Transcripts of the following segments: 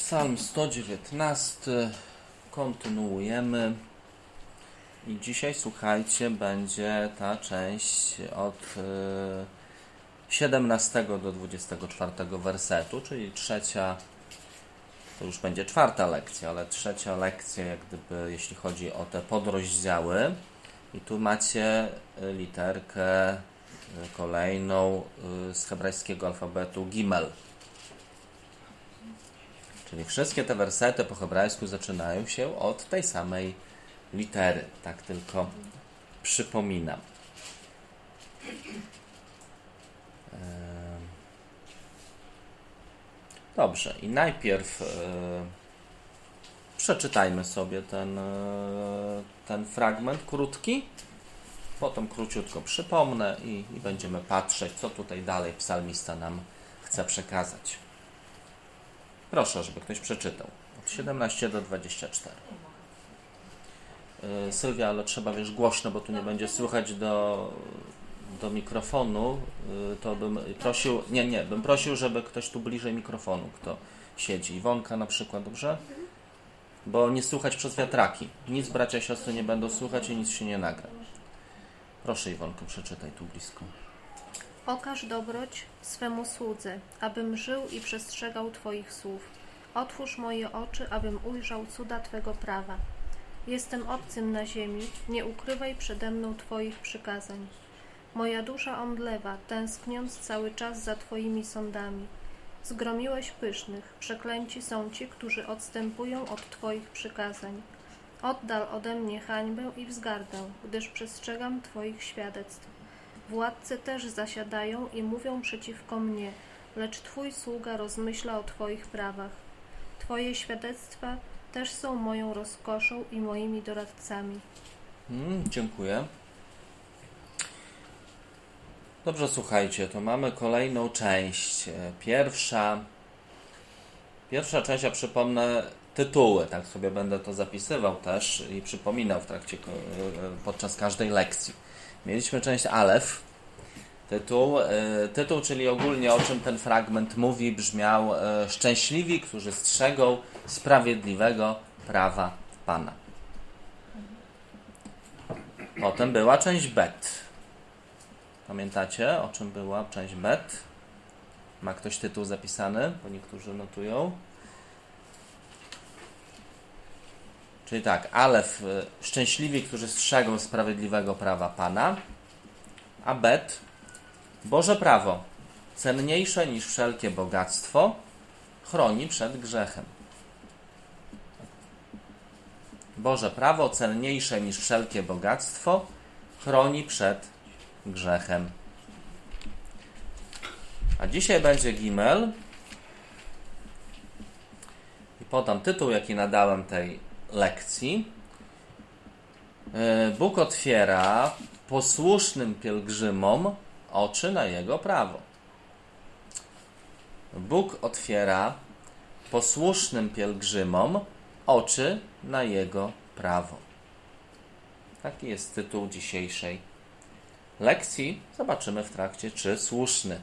Psalm 119, kontynuujemy i dzisiaj, słuchajcie, będzie ta część od 17 do 24 wersetu, czyli trzecia, to już będzie czwarta lekcja, ale trzecia lekcja, jak gdyby, jeśli chodzi o te podrozdziały. I tu macie literkę kolejną z hebrajskiego alfabetu Gimel. Czyli wszystkie te wersety po hebrajsku zaczynają się od tej samej litery. Tak tylko przypominam. Dobrze, i najpierw przeczytajmy sobie ten fragment krótki. Potem króciutko przypomnę i będziemy patrzeć, co tutaj dalej psalmista nam chce przekazać. Proszę, żeby ktoś przeczytał. Od 17 do 24. Sylwia, ale trzeba, wiesz, głośno, bo tu nie będzie słychać do mikrofonu. To bym prosił, bym prosił, żeby ktoś tu bliżej mikrofonu, kto siedzi. Iwonka na przykład, dobrze? Bo nie słuchać przez wiatraki. Nic bracia, siostry nie będą słuchać i nic się nie nagra. Proszę, Iwonko, przeczytaj tu blisko. Okaż dobroć swemu słudze, abym żył i przestrzegał Twoich słów. Otwórz moje oczy, abym ujrzał cuda Twego prawa. Jestem obcym na ziemi, nie ukrywaj przede mną Twoich przykazań. Moja dusza omdlewa, tęskniąc cały czas za Twoimi sądami. Zgromiłeś pysznych, przeklęci są ci, którzy odstępują od Twoich przykazań. Oddal ode mnie hańbę i wzgardę, gdyż przestrzegam Twoich świadectw. Władcy też zasiadają i mówią przeciwko mnie, lecz Twój sługa rozmyśla o Twoich prawach. Twoje świadectwa też są moją rozkoszą i moimi doradcami. Dziękuję. Dobrze, słuchajcie, to mamy kolejną część. Pierwsza część, ja przypomnę tytuły, tak sobie będę to zapisywał też i przypominał podczas każdej lekcji. Mieliśmy część Alef. Tytuł, czyli ogólnie o czym ten fragment mówi, brzmiał szczęśliwi, którzy strzegą sprawiedliwego prawa Pana. Potem była część Bet. Pamiętacie, o czym była część Bet? Ma ktoś tytuł zapisany? Bo niektórzy notują. Czyli tak, Alef, szczęśliwi, którzy strzegą sprawiedliwego prawa Pana, a Bet, Boże prawo, cenniejsze niż wszelkie bogactwo, chroni przed grzechem. Boże prawo, cenniejsze niż wszelkie bogactwo, chroni przed grzechem. A dzisiaj będzie Gimel i podam tytuł, jaki nadałem tej lekcji. Bóg otwiera posłusznym pielgrzymom oczy na Jego prawo. Bóg otwiera posłusznym pielgrzymom oczy na Jego prawo. Taki jest tytuł dzisiejszej lekcji. Zobaczymy w trakcie, czy słuszny.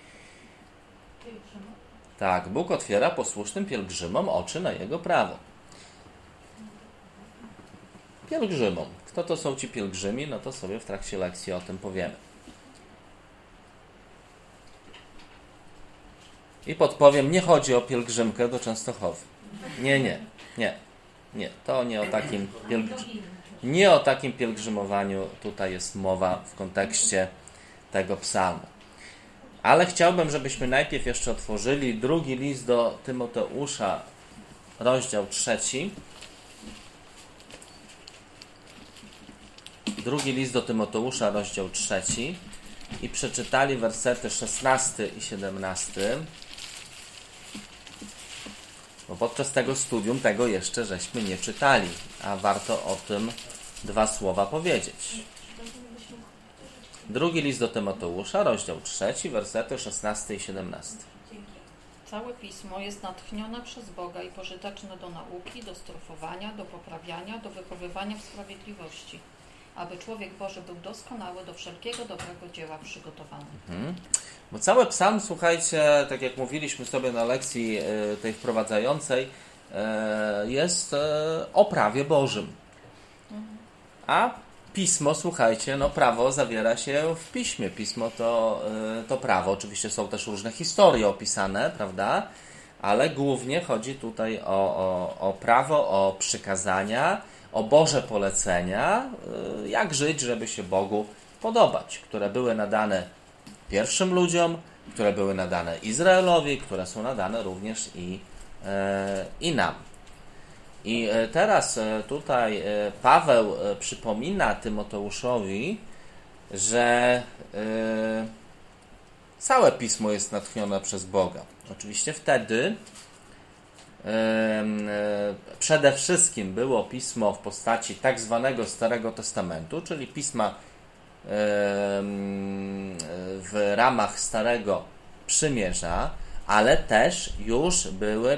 Tak, Bóg otwiera posłusznym pielgrzymom oczy na Jego prawo. Pielgrzymom. Kto to są ci pielgrzymi? No to sobie w trakcie lekcji o tym powiemy. I podpowiem, nie chodzi o pielgrzymkę do Częstochowy. Nie. To nie o takim pielgrzymowaniu tutaj jest mowa w kontekście tego psalmu. Ale chciałbym, żebyśmy najpierw jeszcze otworzyli drugi list do Tymoteusza, rozdział 3. Drugi list do Tymoteusza, rozdział 3 i przeczytali wersety 16 i 17, bo podczas tego studium tego jeszcze żeśmy nie czytali, a warto o tym dwa słowa powiedzieć. Drugi list do Tymoteusza, rozdział 3, wersety 16 i 17. Całe Pismo jest natchnione przez Boga i pożyteczne do nauki, do strofowania, do poprawiania, do wychowywania w sprawiedliwości, aby człowiek Boży był doskonały, do wszelkiego dobrego dzieła przygotowany. Bo cały psalm, słuchajcie, tak jak mówiliśmy sobie na lekcji tej wprowadzającej, jest o prawie Bożym. A Pismo, słuchajcie, prawo zawiera się w Piśmie. Pismo to prawo. Oczywiście są też różne historie opisane, prawda? Ale głównie chodzi tutaj o prawo, o przykazania, o Boże polecenia, jak żyć, żeby się Bogu podobać, które były nadane pierwszym ludziom, które były nadane Izraelowi, które są nadane również i nam. I teraz tutaj Paweł przypomina Tymoteuszowi, że całe Pismo jest natchnione przez Boga. Oczywiście wtedy przede wszystkim było Pismo w postaci tak zwanego Starego Testamentu, czyli Pisma w ramach Starego Przymierza, ale też już były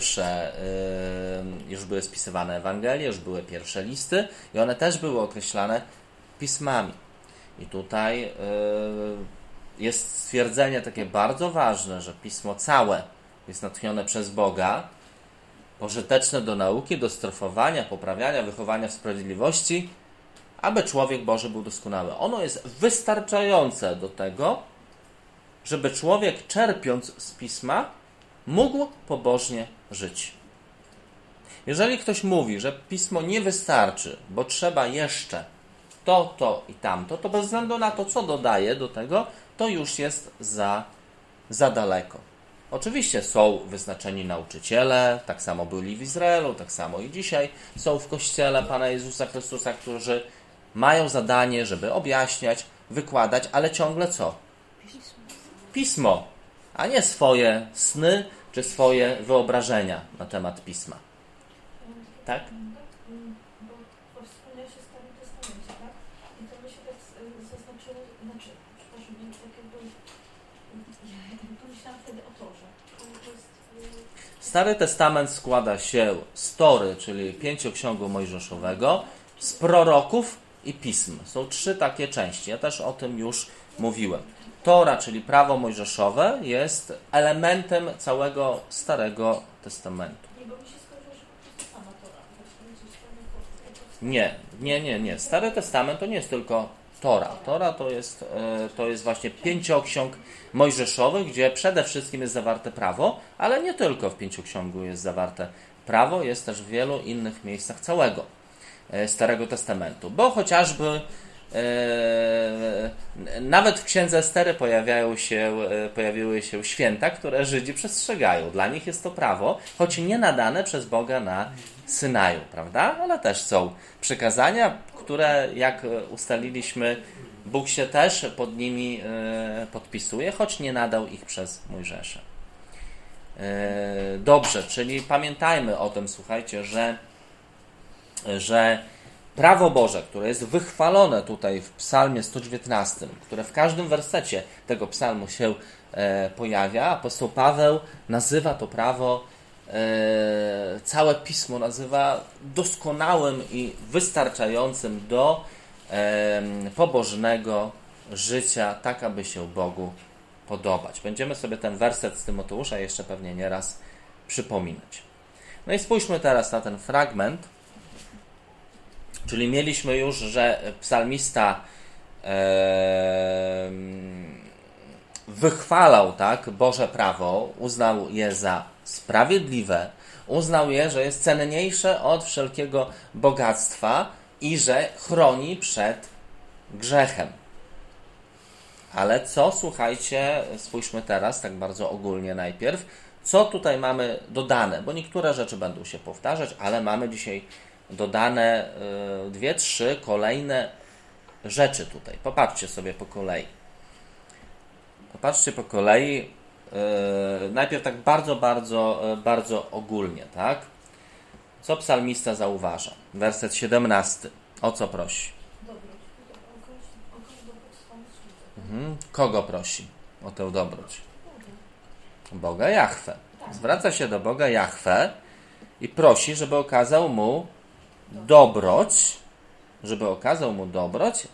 już były spisywane Ewangelie, już były pierwsze listy i one też były określane pismami. I tutaj jest stwierdzenie takie bardzo ważne, że Pismo całe jest natchnione przez Boga, pożyteczne do nauki, do strofowania, poprawiania, wychowania w sprawiedliwości, aby człowiek Boży był doskonały. Ono jest wystarczające do tego, żeby człowiek, czerpiąc z Pisma, mógł pobożnie żyć. Jeżeli ktoś mówi, że Pismo nie wystarczy, bo trzeba jeszcze to i tamto, to bez względu na to, co dodaje do tego, to już jest za daleko. Oczywiście są wyznaczeni nauczyciele, tak samo byli w Izraelu, tak samo i dzisiaj są w Kościele Pana Jezusa Chrystusa, którzy mają zadanie, żeby objaśniać, wykładać, ale ciągle co? Pismo, a nie swoje sny czy swoje wyobrażenia na temat Pisma. Tak? Bo wspomniałeś o Starym Testamencie, tak? I to by się tak zaznaczyło, przepraszam, tak jakby pomyślałam wtedy o torze. To jest... Stary Testament składa się z Tory, czyli Pięcioksięgu Mojżeszowego, z proroków i pism. Są 3 takie części. Ja też o tym już mówiłem. Tora, czyli prawo mojżeszowe, jest elementem całego Starego Testamentu. Nie, bo mi się skojarzyło, że po prostu sama Tora. Nie. Stary Testament to nie jest tylko Tora. Tora to jest właśnie 5 ksiąg mojżeszowych, gdzie przede wszystkim jest zawarte prawo, ale nie tylko w 5 księgu jest zawarte prawo, jest też w wielu innych miejscach całego Starego Testamentu. Bo chociażby nawet w Księdze Estery pojawiły się święta, które Żydzi przestrzegają. Dla nich jest to prawo, choć nie nadane przez Boga na Synaju, prawda? Ale też są przykazania, które, jak ustaliliśmy, Bóg się też pod nimi podpisuje, choć nie nadał ich przez Mojżesza. Dobrze, czyli pamiętajmy o tym, słuchajcie, że prawo Boże, które jest wychwalone tutaj w psalmie 119, które w każdym wersecie tego psalmu się pojawia, apostoł Paweł nazywa to prawo, całe Pismo nazywa doskonałym i wystarczającym do pobożnego życia, tak aby się Bogu podobać. Będziemy sobie ten werset z Tymoteusza jeszcze pewnie nieraz przypominać. No i spójrzmy teraz na ten fragment. Czyli mieliśmy już, że psalmista wychwalał Boże prawo, uznał je za sprawiedliwe, uznał je, że jest cenniejsze od wszelkiego bogactwa i że chroni przed grzechem. Ale co, słuchajcie, spójrzmy teraz tak bardzo ogólnie najpierw, co tutaj mamy dodane, bo niektóre rzeczy będą się powtarzać, ale mamy dzisiaj dodane 2-3 kolejne rzeczy tutaj. Popatrzcie sobie po kolei. Popatrzcie po kolei. Najpierw tak bardzo ogólnie, tak? Co psalmista zauważa? Werset 17. O co prosi? Kogo prosi o tę dobroć? Boga Jahwe. Zwraca się do Boga Jahwe i prosi, żeby okazał mu dobroć żeby okazał mu dobroć,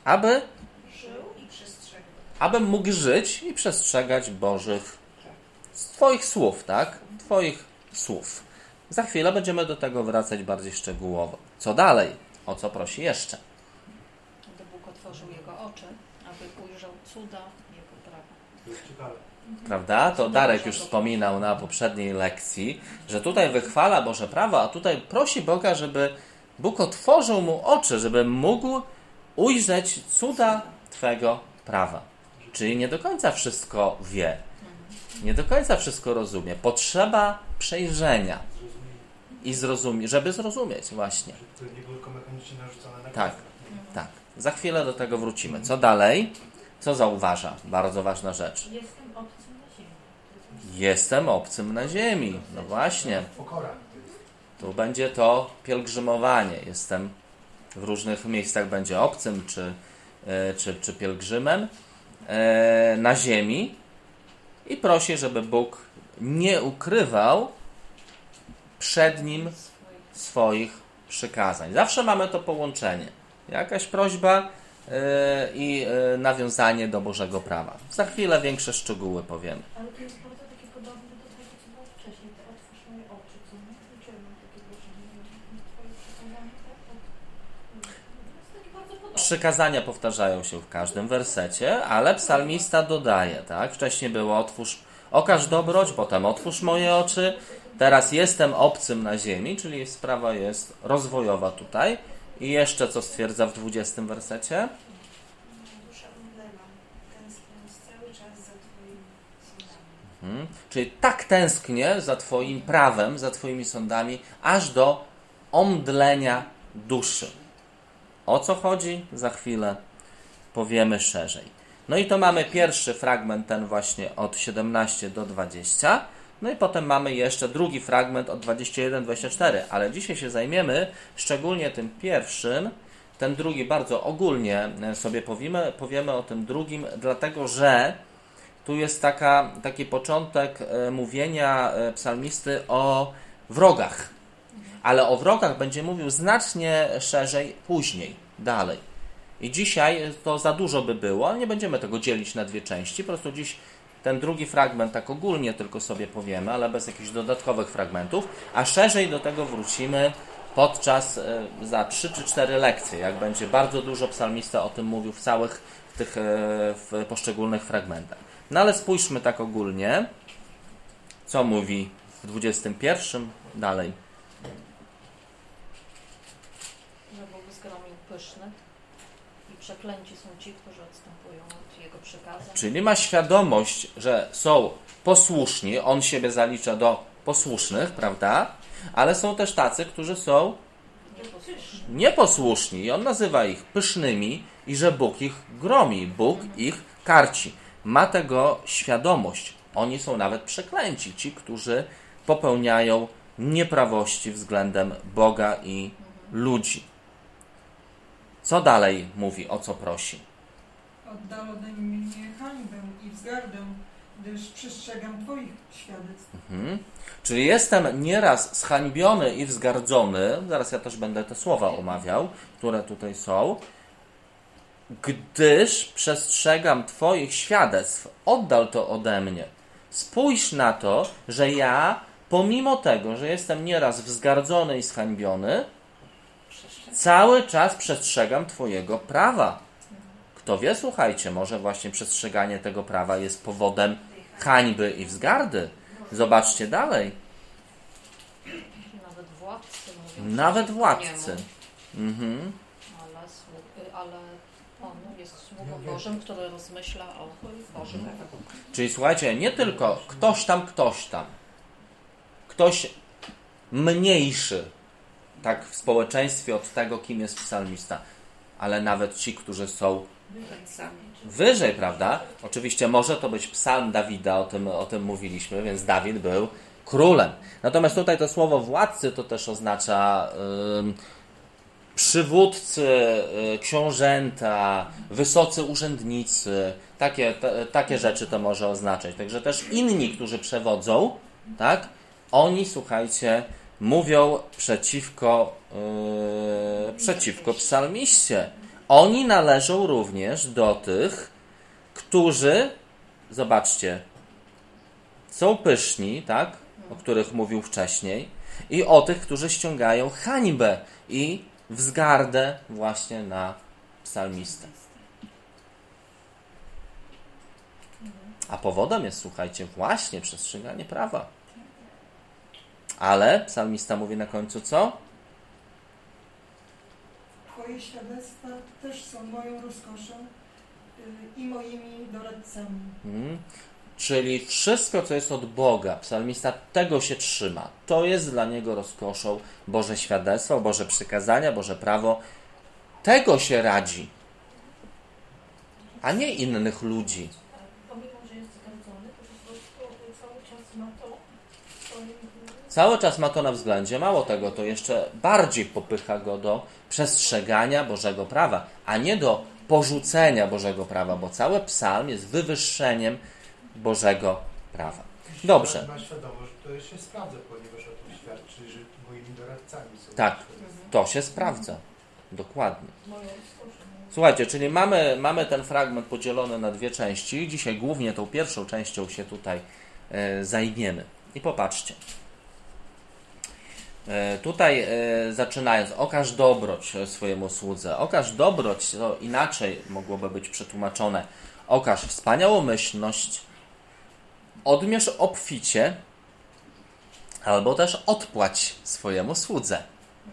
abym mógł żyć i przestrzegać Bożych Twoich słów, tak? Twoich słów. Za chwilę będziemy do tego wracać bardziej szczegółowo. Co dalej? O co prosi jeszcze? Aby Bóg otworzył jego oczy, aby ujrzał cuda jego prawa. Prawda? To Darek już wspominał na poprzedniej lekcji, że tutaj wychwala Boże prawo, a tutaj prosi Boga, żeby Bóg otworzył mu oczy, żeby mógł ujrzeć cuda Twego prawa. Czyli nie do końca wszystko wie. Nie do końca wszystko rozumie. Potrzeba przejrzenia i żeby zrozumieć właśnie. To nie było tylko mechanicznie narzucone na Tak, tak. Za chwilę do tego wrócimy. Co dalej? Co zauważa? Bardzo ważna rzecz. Jestem obcym na ziemi. Jestem obcym na ziemi. No właśnie. Pokora. Tu będzie to pielgrzymowanie. Jestem w różnych miejscach będzie obcym czy pielgrzymem na ziemi i prosi, żeby Bóg nie ukrywał przed nim swoich przykazań. Zawsze mamy to połączenie. Jakaś prośba i nawiązanie do Bożego prawa. Za chwilę większe szczegóły powiemy. Ale to jest bardzo takie podobne do tego, co było wcześniej. To otwórz moje oczy, co nie? Liczyłem na takie proszenie. Twoje przekazanie, tak? To jest takie bardzo podobne. Przykazania powtarzają się w każdym wersecie, ale psalmista dodaje, tak? Wcześniej było okaż dobroć, potem otwórz moje oczy. Teraz jestem obcym na ziemi, czyli sprawa jest rozwojowa tutaj. I jeszcze co stwierdza w 20 wersecie? Dusza omdlewa, tęskniąc cały czas za Twoimi sądami. Czyli tak tęsknię za Twoim prawem, za Twoimi sądami, aż do omdlenia duszy. O co chodzi? Za chwilę powiemy szerzej. No i to mamy pierwszy fragment, ten właśnie od 17 do 20. No i potem mamy jeszcze drugi fragment od 21-24, ale dzisiaj się zajmiemy szczególnie tym pierwszym, ten drugi bardzo ogólnie sobie powiemy o tym drugim, dlatego że tu jest taki początek mówienia psalmisty o wrogach, ale o wrogach będzie mówił znacznie szerzej później, dalej. I dzisiaj to za dużo by było, nie będziemy tego dzielić na dwie części, po prostu dziś ten drugi fragment tak ogólnie tylko sobie powiemy, ale bez jakichś dodatkowych fragmentów, a szerzej do tego wrócimy podczas za 3 czy 4 lekcje, jak będzie bardzo dużo psalmista o tym mówił w całych tych w poszczególnych fragmentach. No ale spójrzmy tak ogólnie, co mówi w 21 dalej. Że Bóg zgromił pysznych i przeklęci są ci, którzy odstępują od Jego przykazań. Czyli ma świadomość, że są posłuszni, on siebie zalicza do posłusznych, prawda? Ale są też tacy, którzy są nieposłuszni i on nazywa ich pysznymi i że Bóg ich gromi, Bóg ich karci. Ma tego świadomość. Oni są nawet przeklęci, ci, którzy popełniają nieprawości względem Boga i ludzi. Co dalej mówi, o co prosi? Oddal ode mnie hańbę i wzgardę, gdyż przestrzegam Twoich świadectw. Czyli jestem nieraz zhańbiony i wzgardzony, zaraz ja też będę te słowa omawiał, które tutaj są, gdyż przestrzegam Twoich świadectw. Oddal to ode mnie. Spójrz na to, że ja, pomimo tego, że jestem nieraz wzgardzony i zhańbiony, cały czas przestrzegam Twojego prawa. Kto wie, słuchajcie, może właśnie przestrzeganie tego prawa jest powodem hańby i wzgardy. Zobaczcie dalej. Nawet władcy mówią. Nawet władcy. Ale on jest sługą Bożym, który rozmyśla o Bożym. Czyli słuchajcie, nie tylko ktoś tam, ktoś mniejszy, tak w społeczeństwie od tego, kim jest psalmista, ale nawet ci, którzy są wyżej, prawda? Oczywiście może to być psalm Dawida, o tym mówiliśmy, więc Dawid był królem. Natomiast tutaj to słowo władcy to też oznacza przywódcy, książęta, wysocy urzędnicy, takie rzeczy to może oznaczać. Także też inni, którzy przewodzą, tak? Oni, słuchajcie, mówią przeciwko psalmiście. Oni należą również do tych, którzy, zobaczcie, są pyszni, tak? O których mówił wcześniej, i o tych, którzy ściągają hańbę i wzgardę właśnie na psalmistę. A powodem jest, słuchajcie, właśnie przestrzeganie prawa. Ale psalmista mówi na końcu co? Twoje świadectwa też są moją rozkoszą i moimi doradcami. Czyli wszystko, co jest od Boga, psalmista tego się trzyma. To jest dla niego rozkoszą. Boże świadectwo, Boże przykazania, Boże prawo. Tego się radzi, a nie innych ludzi. Pomimo, że jest zgardzony, to po prostu cały czas ma to Cały czas ma to na względzie. Mało tego, to jeszcze bardziej popycha go do przestrzegania Bożego prawa, a nie do porzucenia Bożego prawa, bo cały psalm jest wywyższeniem Bożego prawa. Dobrze. Ma świadomość, że to się sprawdza, ponieważ o tym świadczy, że moimi doradcami są. Tak, to się sprawdza. Dokładnie. Słuchajcie, czyli mamy ten fragment podzielony na dwie części. Dzisiaj głównie tą pierwszą częścią się tutaj zajmiemy. I popatrzcie. Tutaj zaczynając, okaż dobroć swojemu słudze. Okaż dobroć, to inaczej mogłoby być przetłumaczone. Okaż wspaniałomyślność, odmierz obficie, albo też odpłać swojemu słudze.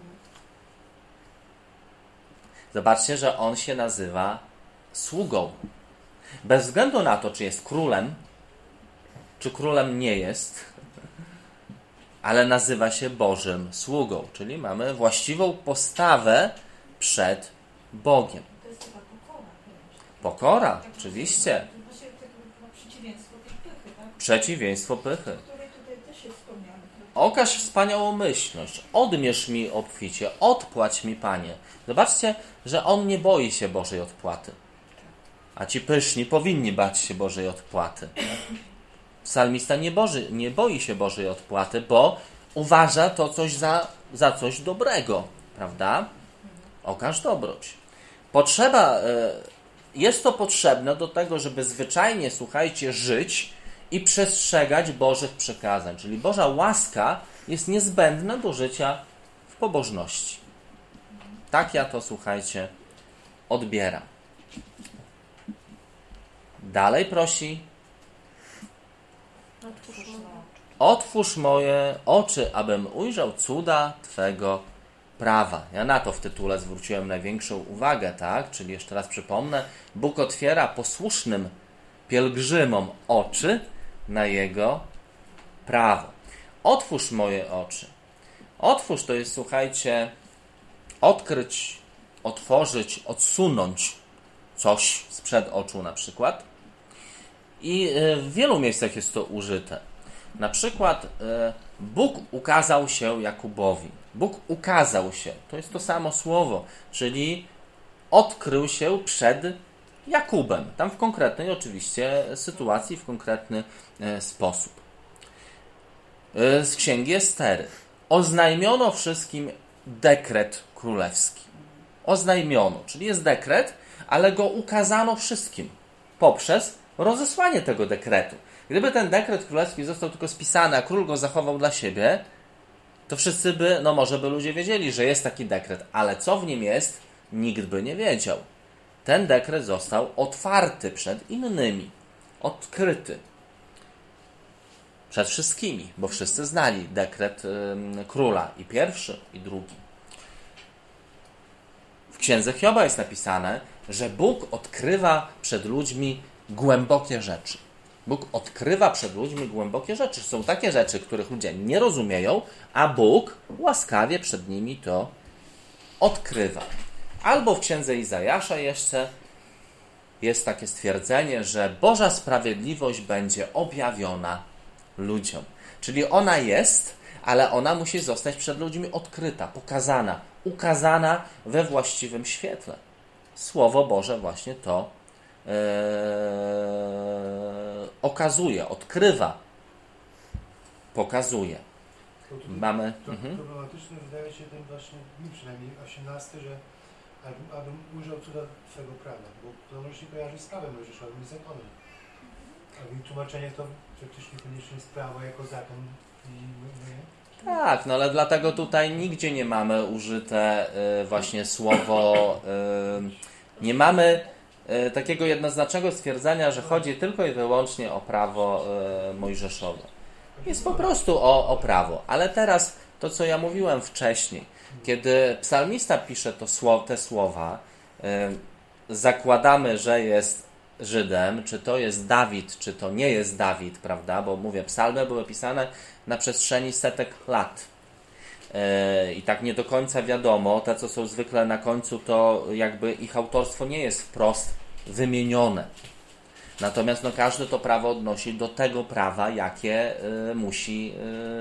Zobaczcie, że on się nazywa sługą. Bez względu na to, czy jest królem, czy królem nie jest, ale nazywa się Bożym sługą, czyli mamy właściwą postawę przed Bogiem. To jest chyba pokora. Pokora, oczywiście. To właśnie przeciwieństwo tej pychy, tak? Przeciwieństwo pychy. Której tutaj też jest wspomniane. Okaż wspaniałomyślność, odmierz mi obficie, odpłać mi, Panie. Zobaczcie, że on nie boi się Bożej odpłaty. A ci pyszni powinni bać się Bożej odpłaty. Psalmista nie boi się Bożej odpłaty, bo uważa to coś za coś dobrego. Prawda? Okaż dobroć. Jest to potrzebne do tego, żeby zwyczajnie, słuchajcie, żyć i przestrzegać Bożych przykazań. Czyli Boża łaska jest niezbędna do życia w pobożności. Tak ja to, słuchajcie, odbieram. Dalej prosi: otwórz moje oczy, abym ujrzał cuda Twego prawa. Ja na to w tytule zwróciłem największą uwagę, tak? Czyli jeszcze raz przypomnę, Bóg otwiera posłusznym pielgrzymom oczy na Jego prawo. Otwórz moje oczy. Otwórz to jest, słuchajcie, odkryć, otworzyć, odsunąć coś sprzed oczu na przykład. I w wielu miejscach jest to użyte. Na przykład Bóg ukazał się Jakubowi. Bóg ukazał się. To jest to samo słowo, czyli odkrył się przed Jakubem. Tam w konkretnej oczywiście sytuacji, w konkretny sposób. Z Księgi Estery. Oznajmiono wszystkim dekret królewski. Oznajmiono, czyli jest dekret, ale go ukazano wszystkim poprzez rozesłanie tego dekretu. Gdyby ten dekret królewski został tylko spisany, a król go zachował dla siebie, to wszyscy może by ludzie wiedzieli, że jest taki dekret, ale co w nim jest, nikt by nie wiedział. Ten dekret został otwarty przed innymi, odkryty przed wszystkimi, bo wszyscy znali dekret króla, i pierwszy, i drugi. W Księdze Hioba jest napisane, że Bóg odkrywa przed ludźmi głębokie rzeczy. Bóg odkrywa przed ludźmi głębokie rzeczy. Są takie rzeczy, których ludzie nie rozumieją, a Bóg łaskawie przed nimi to odkrywa. Albo w Księdze Izajasza jeszcze jest takie stwierdzenie, że Boża sprawiedliwość będzie objawiona ludziom. Czyli ona jest, ale ona musi zostać przed ludźmi odkryta, pokazana, ukazana we właściwym świetle. Słowo Boże właśnie to okazuje, odkrywa, pokazuje. Mamy. Problematyczne wydaje się ten właśnie, mi przynajmniej 18, że abym ujrzał cuda Twego prawa, bo to się kojarzy z prawem mojżeszowym i zakonem. A mi tłumaczenie to przecież niekoniecznie jest prawo jako zakon i nie? Tak, no ale dlatego tutaj nigdzie nie mamy użyte właśnie słowo, nie mamy takiego jednoznacznego stwierdzenia, że chodzi tylko i wyłącznie o prawo mojżeszowe. Jest po prostu o prawo. Ale teraz to, co ja mówiłem wcześniej, kiedy psalmista pisze te słowa, zakładamy, że jest Żydem, czy to jest Dawid, czy to nie jest Dawid, prawda? Bo mówię, psalmy były pisane na przestrzeni setek lat. I tak nie do końca wiadomo, te co są zwykle na końcu, to jakby ich autorstwo nie jest wprost wymienione. Natomiast no, każdy to prawo odnosi do tego prawa, jakie musi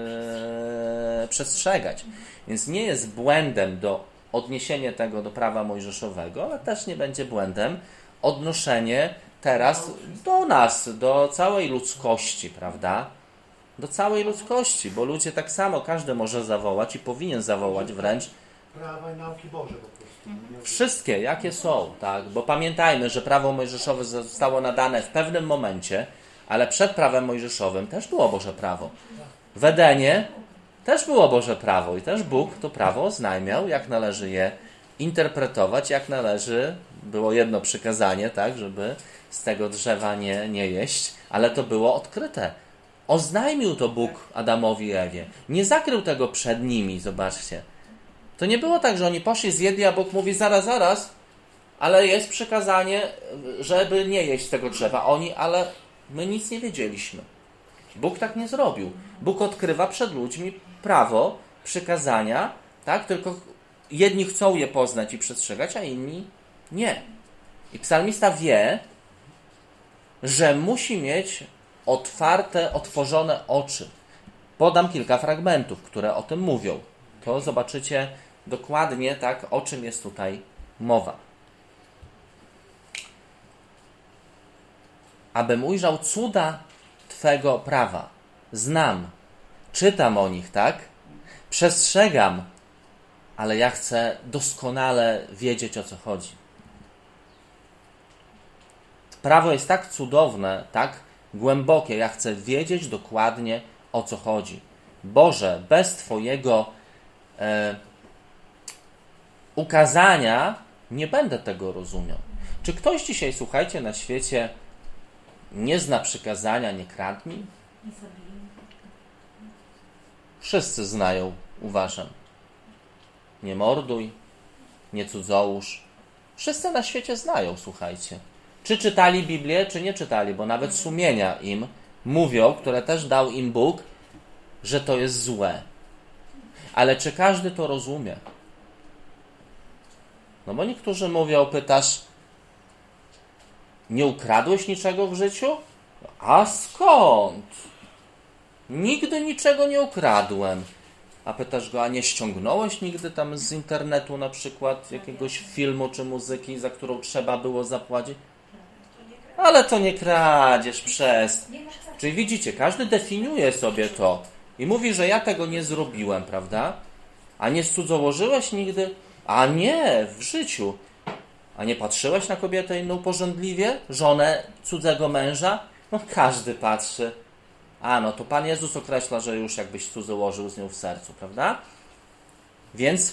przestrzegać. Więc nie jest błędem odniesienie tego do prawa mojżeszowego, ale też nie będzie błędem odnoszenie teraz do nas, do całej ludzkości, prawda? Do całej ludzkości, bo ludzie tak samo, każdy może zawołać i powinien zawołać wręcz prawa i nauki Boże po prostu. Wszystkie, jakie są, tak? Bo pamiętajmy, że prawo mojżeszowe zostało nadane w pewnym momencie, ale przed prawem mojżeszowym też było Boże prawo. W Edenie też było Boże prawo i też Bóg to prawo oznajmiał, jak należy je interpretować, jak należy, było jedno przykazanie, tak, żeby z tego drzewa nie jeść, ale to było odkryte. Oznajmił to Bóg Adamowi i Ewie. Nie zakrył tego przed nimi, zobaczcie. To nie było tak, że oni poszli, zjedli, a Bóg mówi zaraz, ale jest przykazanie, żeby nie jeść tego drzewa. Ale my nic nie wiedzieliśmy. Bóg tak nie zrobił. Bóg odkrywa przed ludźmi prawo, przykazania, tak? Tylko jedni chcą je poznać i przestrzegać, a inni nie. I psalmista wie, że musi mieć otworzone oczy. Podam kilka fragmentów, które o tym mówią. To zobaczycie dokładnie, tak, o czym jest tutaj mowa. Abym ujrzał cuda Twego prawa. Znam, czytam o nich, tak? Przestrzegam, ale ja chcę doskonale wiedzieć, o co chodzi. Prawo jest tak cudowne, tak głębokie. Ja chcę wiedzieć dokładnie, o co chodzi. Boże, bez Twojego ukazania nie będę tego rozumiał. Czy ktoś dzisiaj, słuchajcie, na świecie nie zna przykazania, nie kradnij? Wszyscy znają, uważam. Nie morduj, nie cudzołóż. Wszyscy na świecie znają, słuchajcie. Czy czytali Biblię, czy nie czytali, bo nawet sumienia im mówią, które też dał im Bóg, że to jest złe. Ale czy każdy to rozumie? No bo niektórzy mówią, pytasz, nie ukradłeś niczego w życiu? A skąd? Nigdy niczego nie ukradłem. A pytasz go, a nie ściągnąłeś nigdy tam z internetu na przykład jakiegoś filmu czy muzyki, za którą trzeba było zapłacić? Ale to nie kradzież, Czyli widzicie, każdy definiuje sobie to i mówi, że ja tego nie zrobiłem, prawda? A nie cudzołożyłeś nigdy? A nie, w życiu. A nie patrzyłeś na kobietę inną pożądliwie? Żonę cudzego męża? No każdy patrzy. A no to Pan Jezus określa, że już jakbyś cudzołożył z nią w sercu, prawda? Więc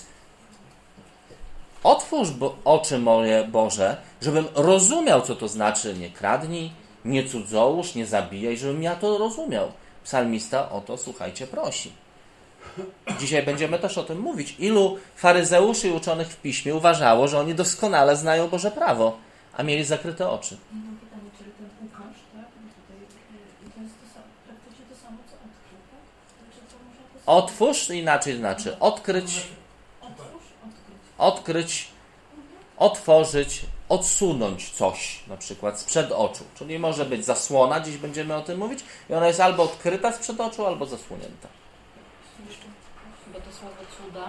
otwórz oczy moje, Boże, żebym rozumiał, co to znaczy nie kradnij, nie cudzołóż, nie zabijaj, żebym ja to rozumiał. Psalmista o to, słuchajcie, prosi. Dzisiaj będziemy też o tym mówić. Ilu faryzeuszy i uczonych w piśmie uważało, że oni doskonale znają Boże prawo, a mieli zakryte oczy. Mam pytanie, czyli ten ukaż, tak? To jest praktycznie to samo, co odkrył, tak? Czy to można to Otwórz inaczej znaczy odkryć, otworzyć, odsunąć coś, na przykład sprzed oczu. Czyli może być zasłona, dziś będziemy o tym mówić, i ona jest albo odkryta sprzed oczu, albo zasłonięta. Bo to słowo cuda,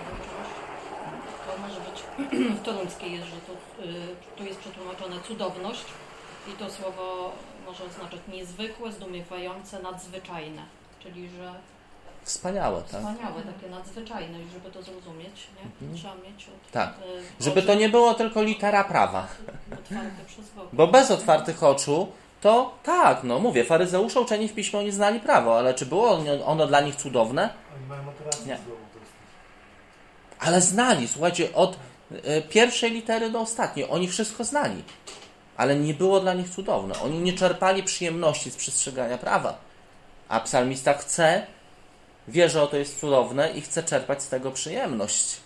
to może być, w toruńskiej jest, że tu jest przetłumaczone cudowność i to słowo może oznaczać niezwykłe, zdumiewające, nadzwyczajne. Czyli, że Wspaniałe, tak? Wspaniałe, takie nadzwyczajne i żeby to zrozumieć, nie? Trzeba mieć Tak. Żeby to nie było tylko litera prawa. otwarte przez Boga. Bo bez otwartych oczu to tak, no mówię, faryzeusze uczeni w piśmie, oni znali prawo, ale czy było ono dla nich cudowne? Oni mają motywację Nie. z domu. Ale znali, słuchajcie, od pierwszej litery do ostatniej. Oni wszystko znali. Ale nie było dla nich cudowne. Oni nie czerpali przyjemności z przestrzegania prawa. A psalmista wie, że to jest cudowne i chce czerpać z tego przyjemność.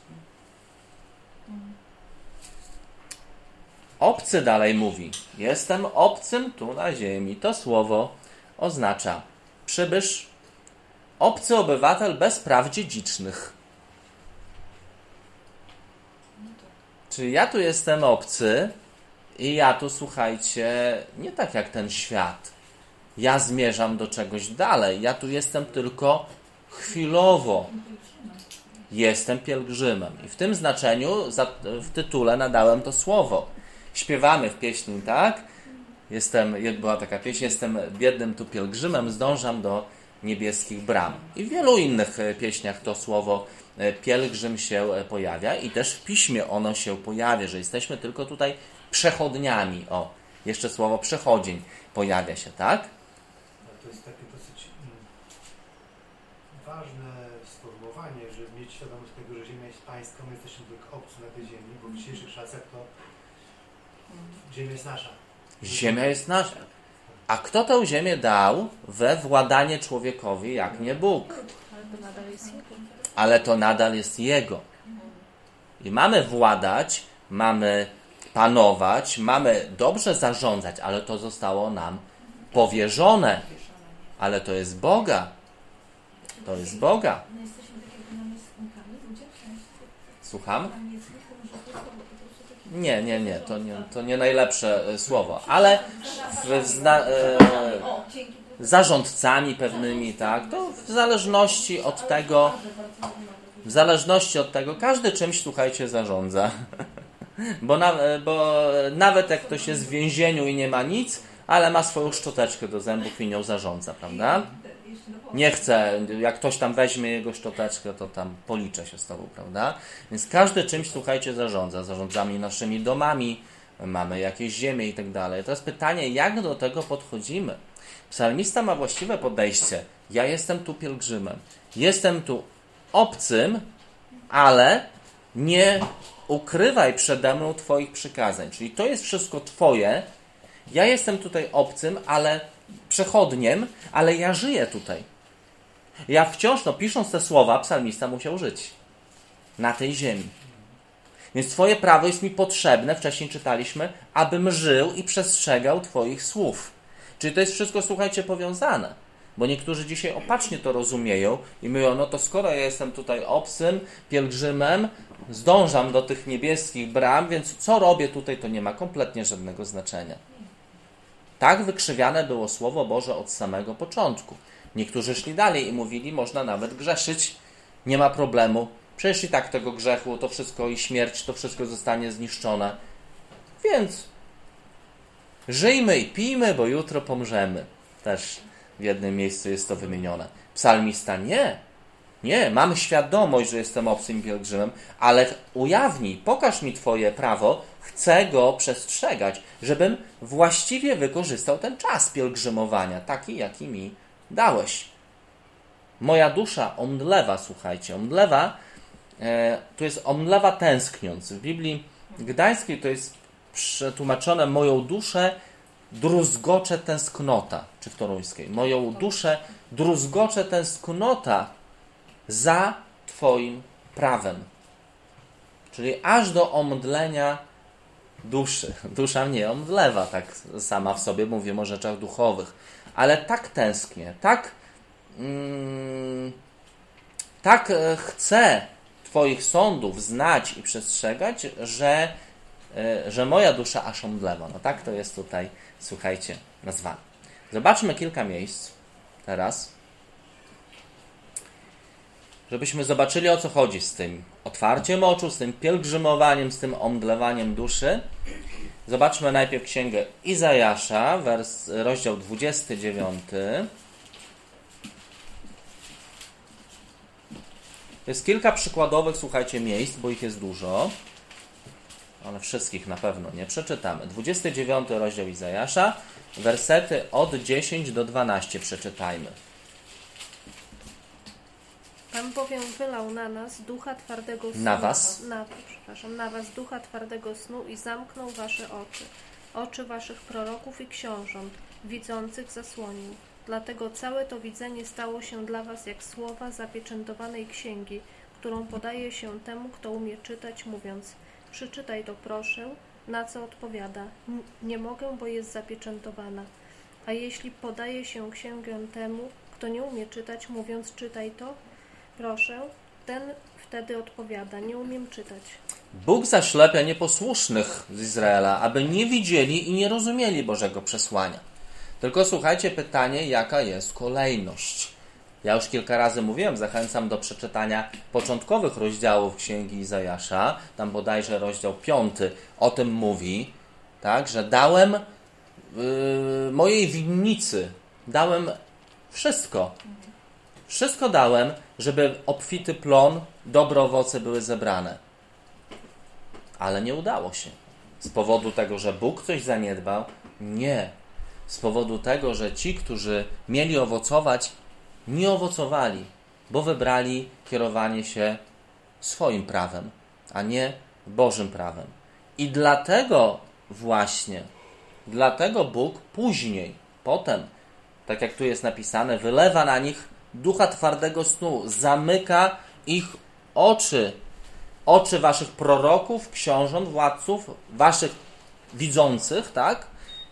Obcy dalej mówi. Jestem obcym tu na ziemi. To słowo oznacza przybysz, obcy obywatel bez praw dziedzicznych. Czyli ja tu jestem obcy i ja tu, słuchajcie, nie tak jak ten świat. Ja zmierzam do czegoś dalej. Ja tu jestem tylko chwilowo. Jestem pielgrzymem. I w tym znaczeniu w tytule nadałem to słowo. Śpiewamy w pieśni, tak? Była taka pieśń, jestem biednym tu pielgrzymem, zdążam do niebieskich bram. I w wielu innych pieśniach to słowo pielgrzym się pojawia i też w piśmie ono się pojawia, że jesteśmy tylko tutaj przechodniami. O, jeszcze słowo przechodzień pojawia się, tak? To jest takie dosyć ważne sformułowanie, żeby mieć świadomość tego, że Ziemia jest pańska, my jesteśmy tylko obcy na tej ziemi, bo w dzisiejszych czasach to Ziemia jest nasza. Ziemia jest nasza. A kto tę ziemię dał we władanie człowiekowi, jak nie Bóg? Ale to nadal jest Jego. I mamy władać, mamy panować, mamy dobrze zarządzać, ale to zostało nam powierzone. Ale to jest Boga. To jest Boga. No jesteśmy tak jakby namiestnikami, ludzie w sensie. Słucham? Namiestnik, to może to Nie. To nie najlepsze słowo. Ale zarządcami pewnymi, tak? To w zależności od tego każdy czymś, słuchajcie, zarządza. Bo nawet jak ktoś jest w więzieniu i nie ma nic, ale ma swoją szczoteczkę do zębów i nią zarządza, prawda? Nie chce, jak ktoś tam weźmie jego szczoteczkę, to tam policzę się z tobą, prawda? Więc każdy czymś, słuchajcie, zarządza. Zarządzamy naszymi domami, mamy jakieś ziemię i tak dalej. Teraz pytanie, jak do tego podchodzimy? Psalmista ma właściwe podejście. Ja jestem tu pielgrzymem. Jestem tu obcym, ale nie ukrywaj przede mną Twoich przykazań. Czyli to jest wszystko Twoje. Ja jestem tutaj obcym, ale przechodniem, ale ja żyję tutaj. Ja wciąż, pisząc te słowa, psalmista musiał żyć na tej ziemi. Więc Twoje prawo jest mi potrzebne, wcześniej czytaliśmy, abym żył i przestrzegał Twoich słów. Czyli to jest wszystko, słuchajcie, powiązane. Bo niektórzy dzisiaj opacznie to rozumieją i mówią, to skoro ja jestem tutaj obcym, pielgrzymem, zdążam do tych niebieskich bram, więc co robię tutaj, to nie ma kompletnie żadnego znaczenia. Tak wykrzywiane było Słowo Boże od samego początku. Niektórzy szli dalej i mówili, można nawet grzeszyć, nie ma problemu. Przecież i tak tego grzechu, to wszystko i śmierć, to wszystko zostanie zniszczone. Więc żyjmy i pijmy, bo jutro pomrzemy. Też w jednym miejscu jest to wymienione. Psalmista nie, mam świadomość, że jestem obcym pielgrzymem, ale ujawnij, pokaż mi Twoje prawo, chcę go przestrzegać, żebym właściwie wykorzystał ten czas pielgrzymowania, taki, jaki mi dałeś. Moja dusza omdlewa, słuchajcie, to jest omdlewa tęskniąc. W Biblii Gdańskiej to jest przetłumaczone moją duszę druzgocze tęsknota, czy w toruńskiej. Moją duszę druzgocze tęsknota za Twoim prawem. Czyli aż do omdlenia duszy. Dusza mnie omdlewa, tak sama w sobie mówię o rzeczach duchowych. Ale tak tęsknię, tak chcę Twoich sądów znać i przestrzegać, że moja dusza aż omdlewa. Tak to jest tutaj, słuchajcie, nazwane. Zobaczmy kilka miejsc teraz, żebyśmy zobaczyli, o co chodzi z tym otwarciem oczu, z tym pielgrzymowaniem, z tym omdlewaniem duszy. Zobaczmy najpierw Księgę Izajasza, rozdział 29. Jest kilka przykładowych, słuchajcie, miejsc, bo ich jest dużo, ale wszystkich na pewno nie przeczytamy. 29 rozdział Izajasza, wersety od 10 do 12 przeczytajmy. Pan bowiem wylał na nas ducha twardego snu. Na was? Na was ducha twardego snu i zamknął wasze oczy. Oczy waszych proroków i książąt, widzących zasłonił. Dlatego całe to widzenie stało się dla was jak słowa zapieczętowanej księgi, którą podaje się temu, kto umie czytać, mówiąc: przeczytaj to proszę, na co odpowiada: nie mogę, bo jest zapieczętowana. A jeśli podaje się księgę temu, kto nie umie czytać, mówiąc: czytaj to proszę, ten wtedy odpowiada: nie umiem czytać. Bóg zaślepia nieposłusznych z Izraela, aby nie widzieli i nie rozumieli Bożego przesłania. Tylko słuchajcie, pytanie, jaka jest kolejność. Ja już kilka razy mówiłem, zachęcam do przeczytania początkowych rozdziałów Księgi Izajasza. Tam bodajże rozdział 5 o tym mówi, tak, że dałem mojej winnicy, dałem wszystko. Wszystko dałem, żeby obfity plon, dobre owoce były zebrane. Ale nie udało się. Z powodu tego, że Bóg coś zaniedbał? Nie. Z powodu tego, że ci, którzy mieli owocować, nie owocowali, bo wybrali kierowanie się swoim prawem, a nie Bożym prawem. I dlatego Bóg później, potem, tak jak tu jest napisane, wylewa na nich ducha twardego snu, zamyka ich oczy, oczy waszych proroków, książąt, władców, waszych widzących, tak?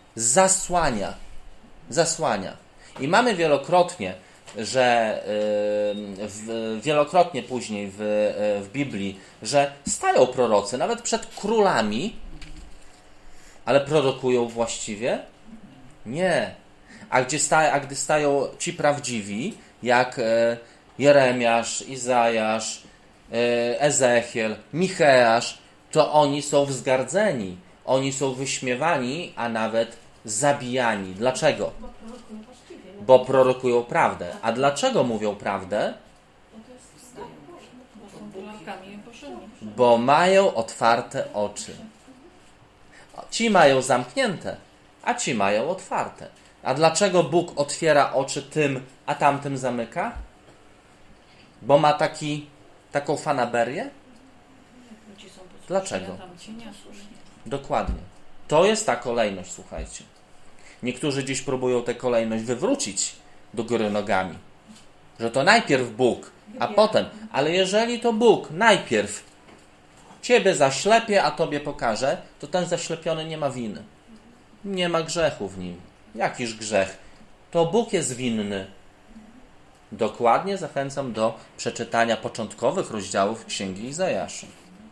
Zasłania. I mamy wielokrotnie, że wielokrotnie później w Biblii, że stają prorocy, nawet przed królami, ale prorokują właściwie? Nie. A gdy stają ci prawdziwi, jak Jeremiasz, Izajasz, Ezechiel, Micheasz, to oni są wzgardzeni, oni są wyśmiewani, a nawet zabijani. Dlaczego? Bo prorokują prawdę. A dlaczego mówią prawdę? Bo mają otwarte oczy. Ci mają zamknięte, a ci mają otwarte. A dlaczego Bóg otwiera oczy tym, a tamtym zamyka? Bo ma taką fanaberię? Dlaczego? Dokładnie. To jest ta kolejność, słuchajcie. Niektórzy dziś próbują tę kolejność wywrócić do góry nogami. Że to najpierw Bóg, a potem. Ale jeżeli to Bóg najpierw ciebie zaślepie, a tobie pokaże, to ten zaślepiony nie ma winy. Nie ma grzechu w nim. Jakiż grzech? To Bóg jest winny. Dokładnie zachęcam do przeczytania początkowych rozdziałów Księgi Izajasza.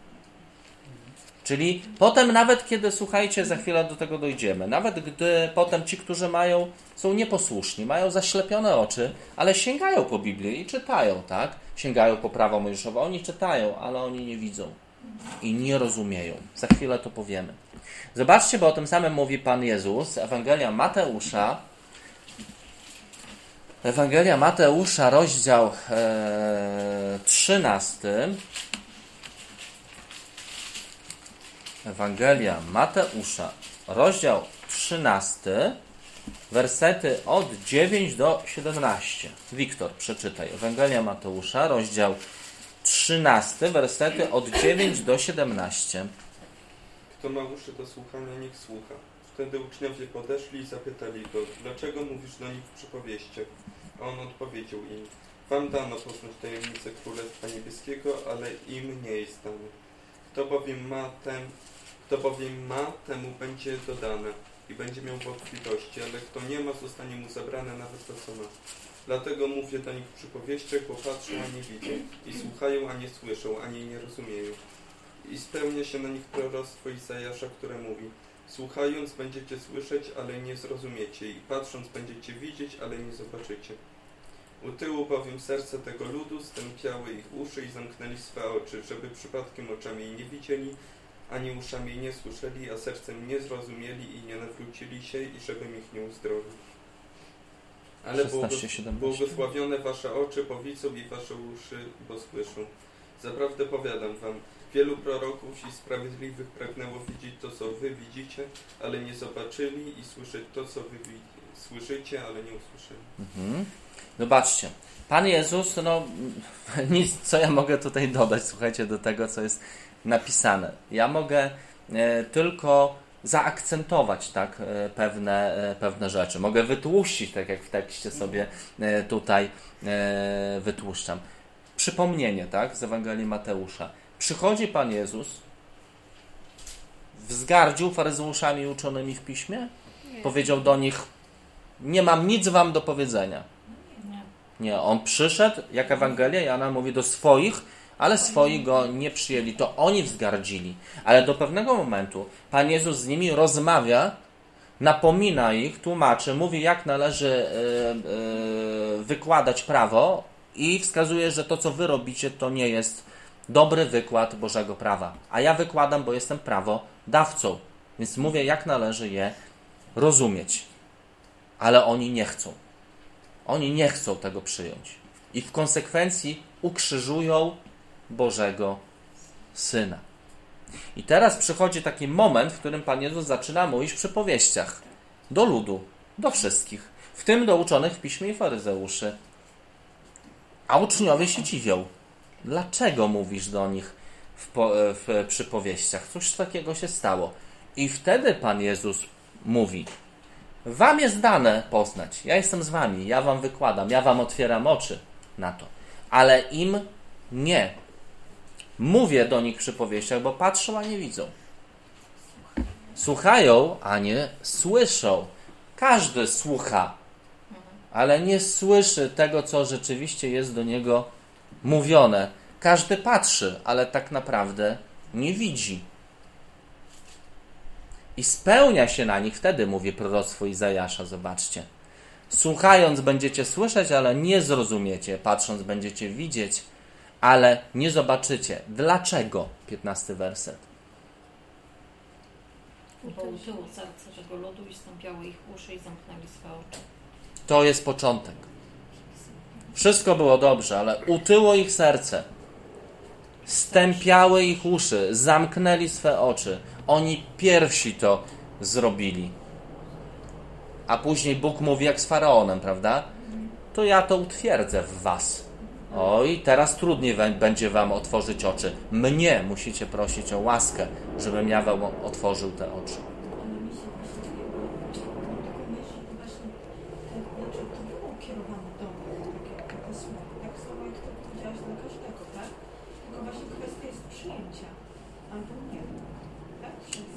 Czyli potem nawet kiedy, słuchajcie, za chwilę do tego dojdziemy, nawet gdy potem ci, którzy są nieposłuszni, mają zaślepione oczy, ale sięgają po Biblię i czytają, tak? Sięgają po prawo mojżeszowe, oni czytają, ale oni nie widzą i nie rozumieją. Za chwilę to powiemy. Zobaczcie, bo o tym samym mówi Pan Jezus, Ewangelia Mateusza, rozdział 13. Ewangelia Mateusza, rozdział 13, wersety od 9 do 17. Wiktor, przeczytaj. Ewangelia Mateusza, rozdział 13, wersety od 9 do 17. Kto ma uszy do słuchania, niech słucha. Wtedy uczniowie podeszli i zapytali go: dlaczego mówisz do nich w przypowieściach? A on odpowiedział im: wam dano poznać tajemnicę Królestwa Niebieskiego, ale im nie jest dane. Kto bowiem ma, temu będzie dodane i będzie miał w obfitości, ale kto nie ma, zostanie mu zabrane nawet to, co ma. Dlatego mówię do nich w przypowieściach, bo patrzą, a nie widzą, i słuchają, a nie słyszą, ani nie rozumieją. I spełnia się na nich proroctwo Izajasza, które mówi: słuchając będziecie słyszeć, ale nie zrozumiecie, i patrząc będziecie widzieć, ale nie zobaczycie. Utyło bowiem serce tego ludu, stępiały ich uszy i zamknęli swe oczy, żeby przypadkiem oczami nie widzieli, ani uszami nie słyszeli, a sercem nie zrozumieli i nie nawrócili się, i żebym ich nie uzdrowił. Ale 16:17. błogosławione wasze oczy, bo widzą i wasze uszy, bo słyszą. Zaprawdę powiadam wam, wielu proroków i sprawiedliwych pragnęło widzieć to, co wy widzicie, ale nie zobaczyli i słyszeć to, co wy słyszycie, ale nie usłyszeli. Zobaczcie, Pan Jezus, nic, co ja mogę tutaj dodać, słuchajcie, do tego, co jest napisane. Ja mogę tylko zaakcentować tak, pewne rzeczy. Mogę wytłuścić, tak jak w tekście sobie tutaj wytłuszczam. Przypomnienie, tak, z Ewangelii Mateusza. Przychodzi Pan Jezus, wzgardził faryzeuszami uczonymi w piśmie, powiedział do nich: nie mam nic wam do powiedzenia. Nie, on przyszedł, jak Ewangelia Jana mówi, do swoich, ale swoi go nie przyjęli. To oni wzgardzili. Ale do pewnego momentu Pan Jezus z nimi rozmawia, napomina ich, tłumaczy, mówi, jak należy wykładać prawo i wskazuje, że to, co wy robicie, to nie jest dobry wykład Bożego prawa. A ja wykładam, bo jestem prawodawcą. Więc mówię, jak należy je rozumieć. Ale oni nie chcą. Oni nie chcą tego przyjąć. I w konsekwencji ukrzyżują Bożego Syna. I teraz przychodzi taki moment, w którym Pan Jezus zaczyna mówić w przypowieściach. Do ludu, do wszystkich. W tym do uczonych w piśmie i faryzeuszy. A uczniowie się dziwią. Dlaczego mówisz do nich w przypowieściach? Cóż takiego się stało? I wtedy Pan Jezus mówi: wam jest dane poznać. Ja jestem z wami, ja wam wykładam, ja wam otwieram oczy na to. Ale im nie. Mówię do nich w przypowieściach, bo patrzą, a nie widzą. Słuchają, a nie słyszą. Każdy słucha, ale nie słyszy tego, co rzeczywiście jest do niego mówione. Każdy patrzy, ale tak naprawdę nie widzi. I spełnia się na nich, wtedy mówi proroctwo Izajasza, zobaczcie. Słuchając będziecie słyszeć, ale nie zrozumiecie. Patrząc będziecie widzieć, ale nie zobaczycie. Dlaczego? 15 werset. Bo utyło serce tego ludu i stąpiały ich uszy i zamknęli swe oczy. To jest początek. Wszystko było dobrze, ale utyło ich serce. Stępiały ich uszy, zamknęli swe oczy. Oni pierwsi to zrobili. A później Bóg mówi jak z Faraonem, prawda? To ja to utwierdzę w was. Oj, teraz trudniej będzie wam otworzyć oczy. Mnie musicie prosić o łaskę, żebym ja wam otworzył te oczy. Ale mi się właśnie myśli, właśnie, znaczy to było kierowane do mnie, takie słowo. Jak słowo, jak to powiedziałaś, dla każdego, tak? Tylko właśnie kwestia jest przyjęcia. Albo nie. Tak?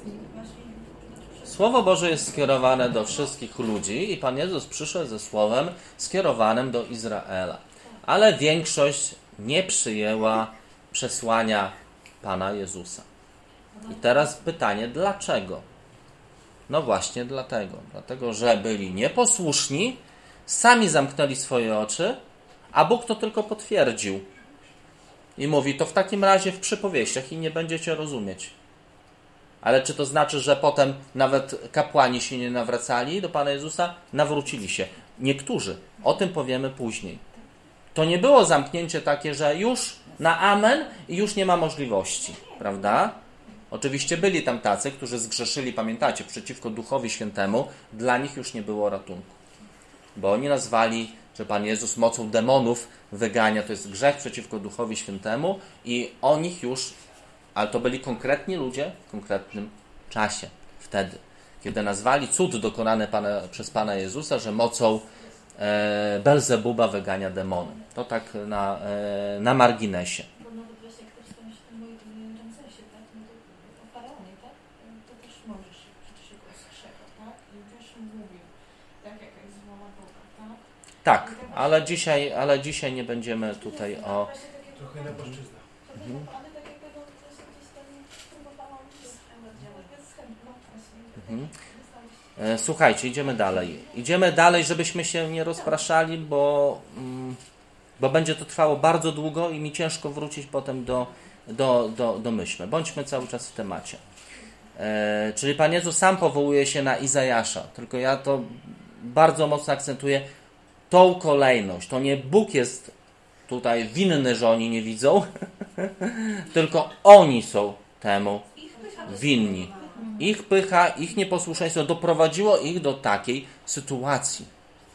Słowo Boże jest skierowane do wszystkich ludzi i Pan Jezus przyszedł ze słowem skierowanym do Izraela. Ale większość nie przyjęła przesłania Pana Jezusa. I teraz pytanie, dlaczego? No właśnie dlatego. Dlatego, że byli nieposłuszni, sami zamknęli swoje oczy, a Bóg to tylko potwierdził. I mówi, to w takim razie w przypowieściach i nie będziecie rozumieć. Ale czy to znaczy, że potem nawet kapłani się nie nawracali do Pana Jezusa? Nawrócili się. Niektórzy. O tym powiemy później. To nie było zamknięcie takie, że już na amen i już nie ma możliwości. Prawda? Oczywiście byli tam tacy, którzy zgrzeszyli, pamiętacie, przeciwko Duchowi Świętemu. Dla nich już nie było ratunku. Bo oni nazwali, że Pan Jezus mocą demonów wygania. To jest grzech przeciwko Duchowi Świętemu i o nich już... Ale to byli konkretni ludzie w konkretnym czasie. Wtedy, kiedy nazwali cud dokonany przez Pana Jezusa, że mocą Belzebuba wygania demony. To tak na marginesie. Bo nawet właśnie jak ktoś tam się tym mówi, to w Ramzesie, tak? No to o Faraonie, tak? To też możesz przecież jego ostrzegać, tak? I też mówił, tak jaka jest wola Boga, tak? Tak, ale dzisiaj nie będziemy tutaj o... Trochę inna płaszczyzna. Ale tak jakby no, gdzieś tam próbowałam Słuchajcie, idziemy dalej. Idziemy dalej, żebyśmy się nie rozpraszali, bo będzie to trwało bardzo długo i mi ciężko wrócić potem do myśli. Bądźmy cały czas w temacie. Czyli Pan Jezus sam powołuje się na Izajasza. Tylko ja to bardzo mocno akcentuję. tą kolejność. To nie Bóg jest tutaj winny, że oni nie widzą, tylko oni są temu winni. Ich pycha, ich nieposłuszeństwo doprowadziło ich do takiej sytuacji.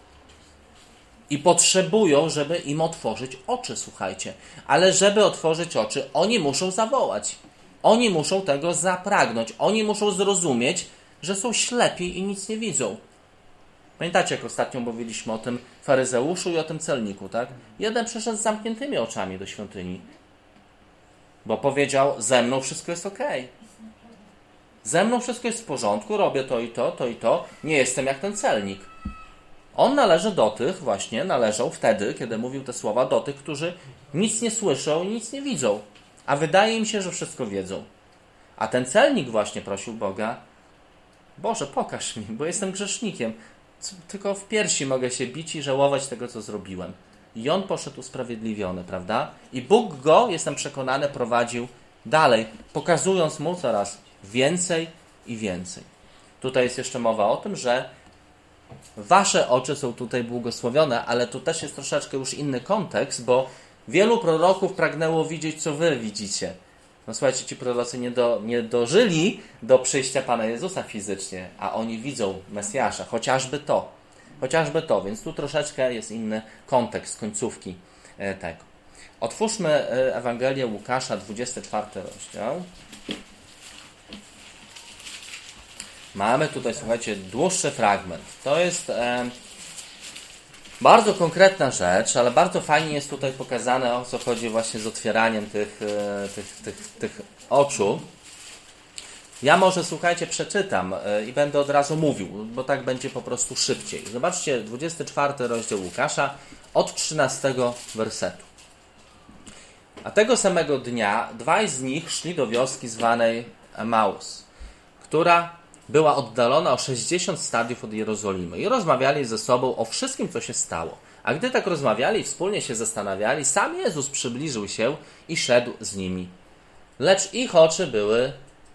I potrzebują, żeby im otworzyć oczy, słuchajcie. Ale żeby otworzyć oczy, oni muszą zawołać. Oni muszą tego zapragnąć. Oni muszą zrozumieć, że są ślepi i nic nie widzą. Pamiętacie, jak ostatnio mówiliśmy o tym faryzeuszu i o tym celniku, tak? Jeden przyszedł z zamkniętymi oczami do świątyni, bo powiedział, ze mną wszystko jest okej. Ze mną wszystko jest w porządku, robię to i to, to i to. Nie jestem jak ten celnik. On należy do tych, właśnie należał wtedy, kiedy mówił te słowa, do tych, którzy nic nie słyszą i nic nie widzą. A wydaje im się, że wszystko wiedzą. A ten celnik właśnie prosił Boga, Boże, pokaż mi, bo jestem grzesznikiem. Tylko w piersi mogę się bić i żałować tego, co zrobiłem. I on poszedł usprawiedliwiony, prawda? I Bóg go, jestem przekonany, prowadził dalej, pokazując mu coraz więcej i więcej. Tutaj jest jeszcze mowa o tym, że wasze oczy są tutaj błogosławione, ale tu też jest troszeczkę już inny kontekst, bo wielu proroków pragnęło widzieć, co wy widzicie. No słuchajcie, ci prorocy nie dożyli do przyjścia Pana Jezusa fizycznie, a oni widzą Mesjasza, chociażby to, więc tu troszeczkę jest inny kontekst końcówki tego. Otwórzmy Ewangelię Łukasza, 24 rozdział. Mamy tutaj, słuchajcie, dłuższy fragment. To jest bardzo konkretna rzecz, ale bardzo fajnie jest tutaj pokazane, o co chodzi właśnie z otwieraniem tych oczu. Ja może, słuchajcie, przeczytam i będę od razu mówił, bo tak będzie po prostu szybciej. Zobaczcie, 24 rozdział Łukasza od 13 wersetu. A tego samego dnia dwaj z nich szli do wioski zwanej Emaus, która była oddalona o 60 stadiów od Jerozolimy i rozmawiali ze sobą o wszystkim, co się stało. A gdy tak rozmawiali i wspólnie się zastanawiali, sam Jezus przybliżył się i szedł z nimi. Lecz ich oczy były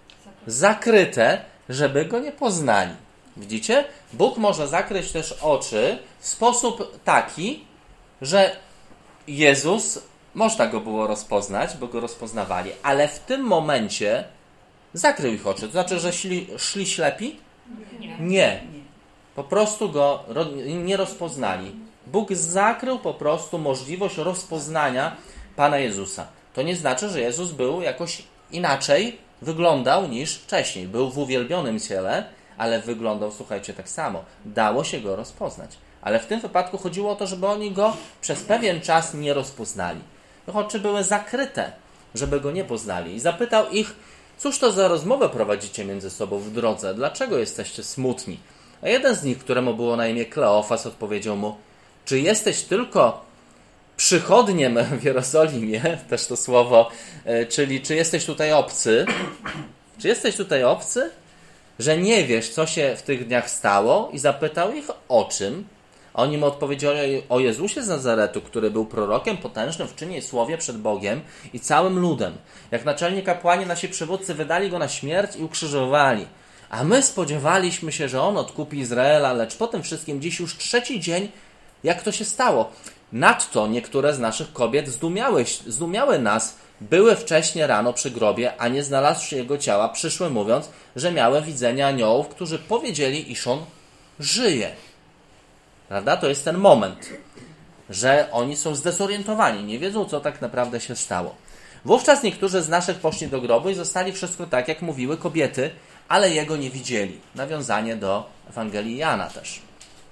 zakryte, żeby Go nie poznali. Widzicie? Bóg może zakryć też oczy w sposób taki, że Jezus, można Go było rozpoznać, bo Go rozpoznawali, ale w tym momencie zakrył ich oczy. To znaczy, że szli ślepi? Nie. Po prostu Go nie rozpoznali. Bóg zakrył po prostu możliwość rozpoznania Pana Jezusa. To nie znaczy, że Jezus był jakoś inaczej wyglądał niż wcześniej. Był w uwielbionym ciele, ale wyglądał, słuchajcie, tak samo. Dało się Go rozpoznać. Ale w tym wypadku chodziło o to, żeby oni Go przez pewien czas nie rozpoznali. Ich oczy były zakryte, żeby Go nie poznali. I zapytał ich, cóż to za rozmowę prowadzicie między sobą w drodze? Dlaczego jesteście smutni? A jeden z nich, któremu było na imię Kleofas, odpowiedział mu, czy jesteś tylko przychodniem w Jerozolimie, też to słowo, czyli czy jesteś tutaj obcy? Czy jesteś tutaj obcy? Że nie wiesz, co się w tych dniach stało? I zapytał ich o czym? Oni mu odpowiedzieli o Jezusie z Nazaretu, który był prorokiem potężnym w czynie i słowie przed Bogiem i całym ludem. Jak naczelni kapłani, nasi przywódcy wydali Go na śmierć i ukrzyżowali. A my spodziewaliśmy się, że On odkupi Izraela, lecz po tym wszystkim dziś już 3. dzień, jak to się stało. Nadto niektóre z naszych kobiet zdumiały nas, były wcześnie rano przy grobie, a nie znalazłszy Jego ciała, przyszły mówiąc, że miały widzenia aniołów, którzy powiedzieli, iż On żyje. Prawda? To jest ten moment, że oni są zdezorientowani, nie wiedzą, co tak naprawdę się stało. Wówczas niektórzy z naszych poszli do grobu i zostali wszystko tak, jak mówiły kobiety, ale Jego nie widzieli. Nawiązanie do Ewangelii Jana też.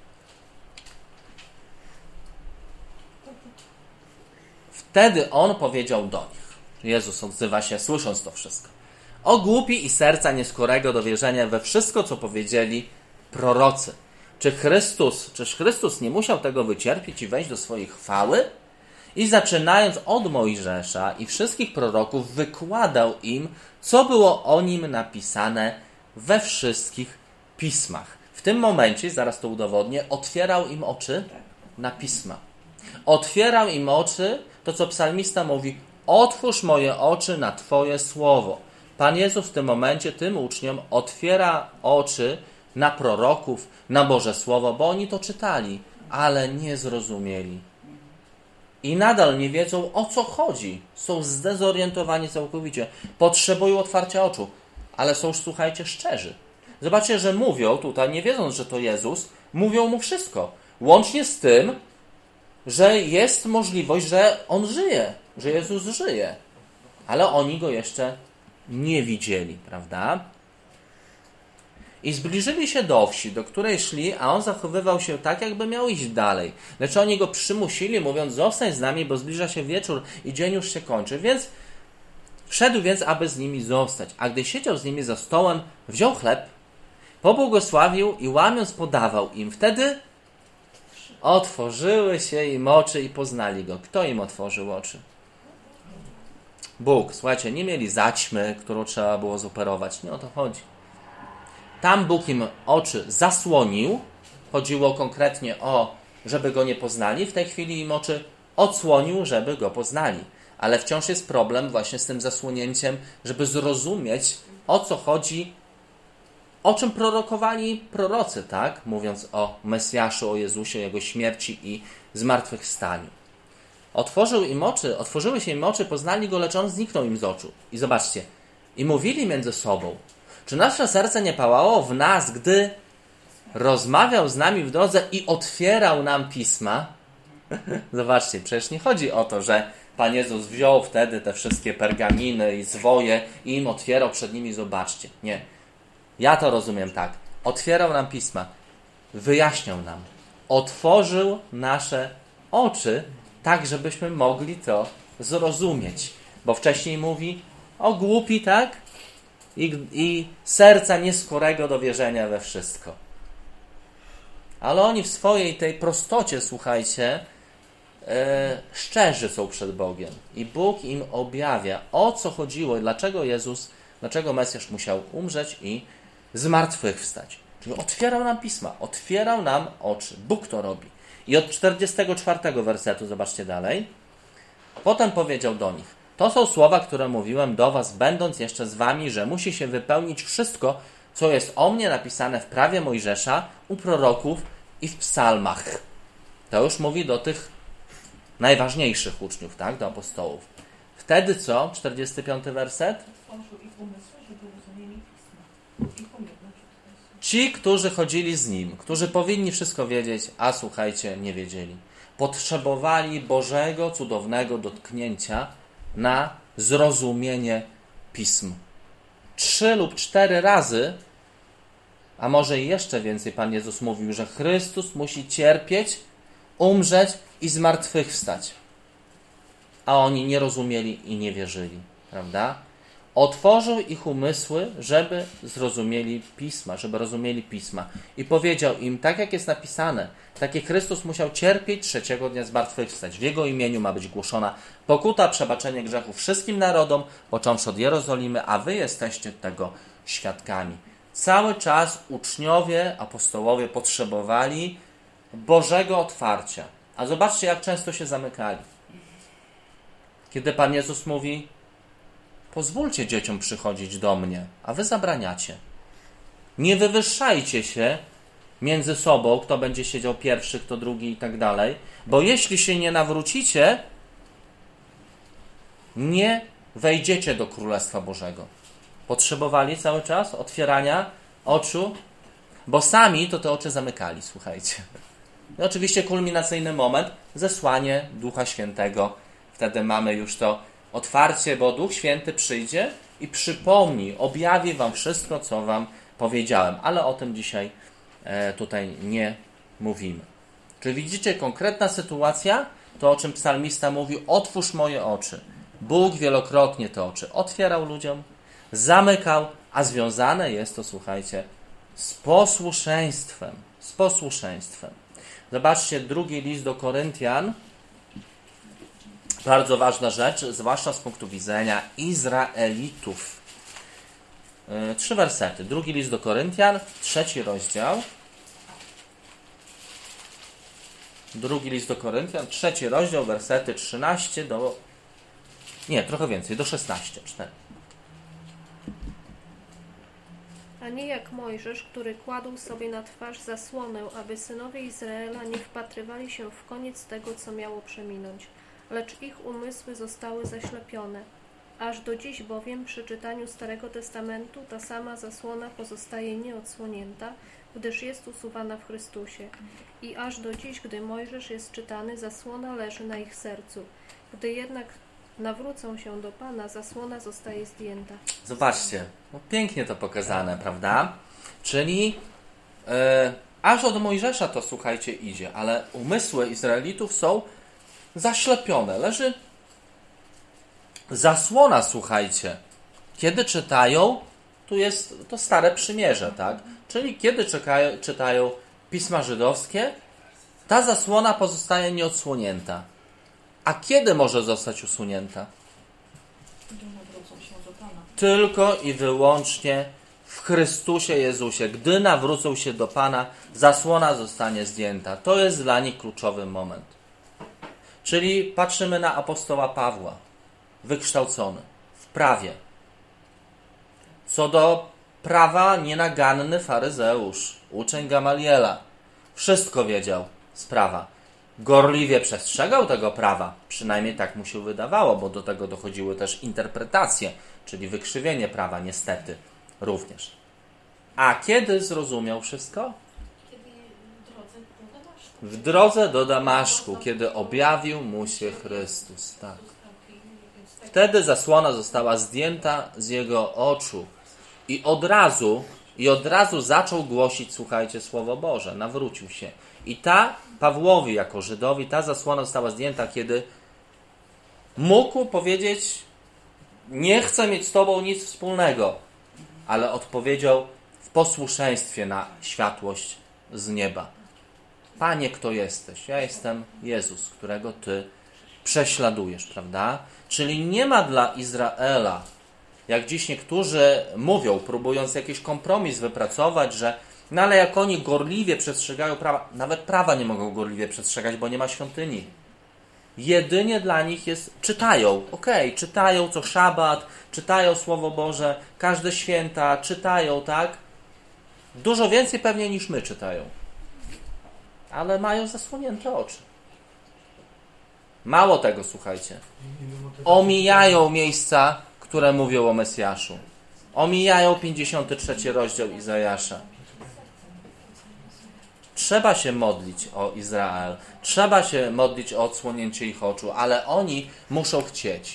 Wtedy On powiedział do nich, Jezus odzywa się, słysząc to wszystko, o głupi i serca nieskorego do wierzenia we wszystko, co powiedzieli prorocy. Czyż Chrystus nie musiał tego wycierpieć i wejść do swojej chwały? I zaczynając od Mojżesza i wszystkich proroków, wykładał im, co było o Nim napisane we wszystkich pismach. W tym momencie, zaraz to udowodnię, otwierał im oczy na pisma. Otwierał im oczy, to co psalmista mówi, otwórz moje oczy na Twoje słowo. Pan Jezus w tym momencie tym uczniom otwiera oczy na proroków, na Boże Słowo, bo oni to czytali. ale nie zrozumieli. I nadal nie wiedzą, o co chodzi. Są zdezorientowani całkowicie. Potrzebują otwarcia oczu, ale są, słuchajcie, szczerzy. Zobaczcie, że mówią tutaj, nie wiedząc, że to Jezus, mówią mu wszystko. Łącznie z tym, że jest możliwość, że On żyje, że Jezus żyje. Ale oni Go jeszcze nie widzieli, prawda? I zbliżyli się do wsi, do której szli, a On zachowywał się tak, jakby miał iść dalej. Lecz oni Go przymusili, mówiąc, zostań z nami, bo zbliża się wieczór i dzień już się kończy. Wszedł więc, aby z nimi zostać. A gdy siedział z nimi za stołem, wziął chleb, pobłogosławił i łamiąc podawał im. Wtedy otworzyły się im oczy i poznali Go. Kto im otworzył oczy? Bóg. Słuchajcie, nie mieli zaćmy, którą trzeba było zoperować. Nie o to chodzi. Tam Bóg im oczy zasłonił. Chodziło konkretnie o, żeby Go nie poznali. W tej chwili im oczy odsłonił, żeby Go poznali. Ale wciąż jest problem właśnie z tym zasłonięciem, żeby zrozumieć, o co chodzi, o czym prorokowali prorocy, tak? Mówiąc o Mesjaszu, o Jezusie, Jego śmierci i zmartwychwstaniu. Otworzyły się im oczy, poznali Go, lecz On zniknął im z oczu. I zobaczcie, i mówili między sobą, czy nasze serce nie pałało w nas, gdy rozmawiał z nami w drodze i otwierał nam pisma? Zobaczcie, przecież nie chodzi o to, że Pan Jezus wziął wtedy te wszystkie pergaminy i zwoje i im otwierał przed nimi, zobaczcie. Nie. Ja to rozumiem tak. Otwierał nam pisma, wyjaśniał nam, otworzył nasze oczy, tak żebyśmy mogli to zrozumieć. Bo wcześniej mówi o głupi, tak? I serca nieskorego do wierzenia we wszystko. Ale oni w swojej tej prostocie, słuchajcie, szczerzy są przed Bogiem. I Bóg im objawia, o co chodziło i dlaczego Mesjasz musiał umrzeć i zmartwychwstać. Czyli otwierał nam pisma, otwierał nam oczy. Bóg to robi. I od 44 wersetu, zobaczcie dalej. Potem powiedział do nich, to są słowa, które mówiłem do was, będąc jeszcze z wami, że musi się wypełnić wszystko, co jest o mnie napisane w prawie Mojżesza, u proroków i w psalmach. To już mówi do tych najważniejszych uczniów, tak, do apostołów. Wtedy co? 45 werset. Ci, którzy chodzili z Nim, którzy powinni wszystko wiedzieć, a słuchajcie, nie wiedzieli. Potrzebowali Bożego, cudownego dotknięcia na zrozumienie Pism. 3 lub 4 razy, a może i jeszcze więcej, Pan Jezus mówił, że Chrystus musi cierpieć, umrzeć i zmartwychwstać. A oni nie rozumieli i nie wierzyli. Prawda? Otworzył ich umysły, żeby zrozumieli Pisma, żeby rozumieli Pisma. I powiedział im, tak jak jest napisane, tak jak Chrystus musiał cierpieć, 3. dnia zmartwychwstać. W Jego imieniu ma być głoszona pokuta, przebaczenie grzechów wszystkim narodom, począwszy od Jerozolimy, a wy jesteście tego świadkami. Cały czas uczniowie, apostołowie potrzebowali Bożego otwarcia. A zobaczcie, jak często się zamykali. Kiedy Pan Jezus mówi, pozwólcie dzieciom przychodzić do mnie, a wy zabraniacie. Nie wywyższajcie się między sobą, kto będzie siedział pierwszy, kto drugi i tak dalej, bo jeśli się nie nawrócicie, nie wejdziecie do Królestwa Bożego. Potrzebowali cały czas otwierania oczu, bo sami to te oczy zamykali, słuchajcie. I oczywiście kulminacyjny moment, zesłanie Ducha Świętego. Wtedy mamy już to otwarcie, bo Duch Święty przyjdzie i przypomni, objawi wam wszystko, co wam powiedziałem. Ale o tym dzisiaj tutaj nie mówimy. Czy widzicie konkretna sytuacja? To, o czym psalmista mówi, otwórz moje oczy. Bóg wielokrotnie te oczy otwierał ludziom, zamykał, a związane jest to, słuchajcie, z posłuszeństwem. Z posłuszeństwem. Zobaczcie, 2 list do Koryntian. Bardzo ważna rzecz, zwłaszcza z punktu widzenia Izraelitów. 3 wersety. 2 list do Koryntian, 3 rozdział. 2 list do Koryntian, 3 rozdział, wersety 13 do... Nie, trochę więcej, do 16. 4. nie jak Mojżesz, który kładł sobie na twarz zasłonę, aby synowie Izraela nie wpatrywali się w koniec tego, co miało przeminąć, lecz ich umysły zostały zaślepione. Aż do dziś bowiem przy czytaniu Starego Testamentu ta sama zasłona pozostaje nieodsłonięta, gdyż jest usuwana w Chrystusie. I aż do dziś, gdy Mojżesz jest czytany, zasłona leży na ich sercu. Gdy jednak nawrócą się do Pana, zasłona zostaje zdjęta. Zobaczcie, no pięknie to pokazane, prawda? Czyli aż od Mojżesza to, słuchajcie, idzie, ale umysły Izraelitów są zaślepione. Leży zasłona, słuchajcie. Kiedy czytają, tu jest to Stare Przymierze, tak? Czyli kiedy czytają Pisma Żydowskie, ta zasłona pozostaje nieodsłonięta. A kiedy może zostać usunięta? Gdy nawrócą się do Pana. Tylko i wyłącznie w Chrystusie Jezusie. Gdy nawrócą się do Pana, zasłona zostanie zdjęta. To jest dla nich kluczowy moment. Czyli patrzymy na apostoła Pawła, wykształcony w prawie. Co do prawa, nienaganny faryzeusz, uczeń Gamaliela. Wszystko wiedział z prawa. Gorliwie przestrzegał tego prawa, przynajmniej tak mu się wydawało, bo do tego dochodziły też interpretacje, czyli wykrzywienie prawa, niestety, również. A kiedy zrozumiał wszystko? W drodze do Damaszku, kiedy objawił mu się Chrystus. Tak. Wtedy zasłona została zdjęta z jego oczu i od razu zaczął głosić, słuchajcie, Słowo Boże, nawrócił się. I Pawłowi jako Żydowi ta zasłona została zdjęta, kiedy mógł powiedzieć: nie chcę mieć z Tobą nic wspólnego, ale odpowiedział w posłuszeństwie na światłość z nieba. Panie, kto jesteś? Ja jestem Jezus, którego Ty prześladujesz, prawda? Czyli nie ma dla Izraela, jak dziś niektórzy mówią, próbując jakiś kompromis wypracować, że no ale jak oni gorliwie przestrzegają prawa, nawet prawa nie mogą gorliwie przestrzegać, bo nie ma świątyni. Jedynie dla nich jest, czytają, czytają co szabat, czytają Słowo Boże, każde święta, czytają, tak? Dużo więcej pewnie niż my czytają. Ale mają zasłonięte oczy. Mało tego, słuchajcie. Omijają miejsca, które mówią o Mesjaszu. Omijają 53 rozdział Izajasza. Trzeba się modlić o Izrael. Trzeba się modlić o odsłonięcie ich oczu, ale oni muszą chcieć.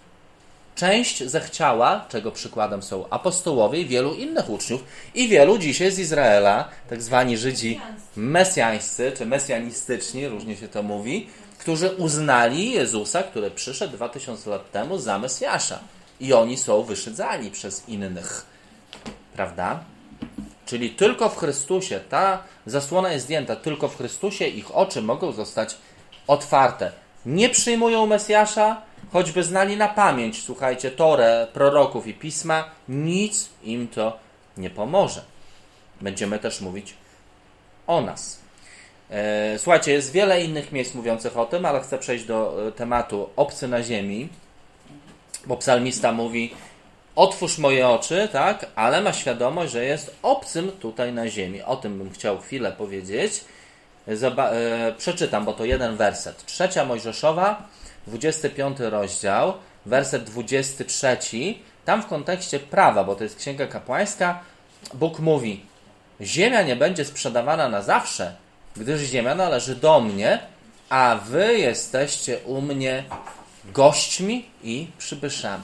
Część zechciała, czego przykładem są apostołowie i wielu innych uczniów i wielu dzisiaj z Izraela, tak zwani Żydzi mesjańscy, czy mesjanistyczni, różnie się to mówi, którzy uznali Jezusa, który przyszedł 2000 lat temu, za Mesjasza. I oni są wyszydzani przez innych. Prawda? Czyli tylko w Chrystusie, ta zasłona jest zdjęta, tylko w Chrystusie ich oczy mogą zostać otwarte. Nie przyjmują Mesjasza, choćby znali na pamięć, słuchajcie, Torę, proroków i Pisma, nic im to nie pomoże. Będziemy też mówić o nas. Słuchajcie, jest wiele innych miejsc mówiących o tym, ale chcę przejść do tematu obcy na ziemi, bo psalmista mówi: otwórz moje oczy, tak, ale ma świadomość, że jest obcym tutaj na ziemi. O tym bym chciał chwilę powiedzieć. Przeczytam, bo to jeden werset. 3 Mojżeszowa, 25 rozdział, werset 23. Tam w kontekście prawa, bo to jest księga kapłańska, Bóg mówi: ziemia nie będzie sprzedawana na zawsze, gdyż ziemia należy do mnie, a wy jesteście u mnie gośćmi i przybyszami.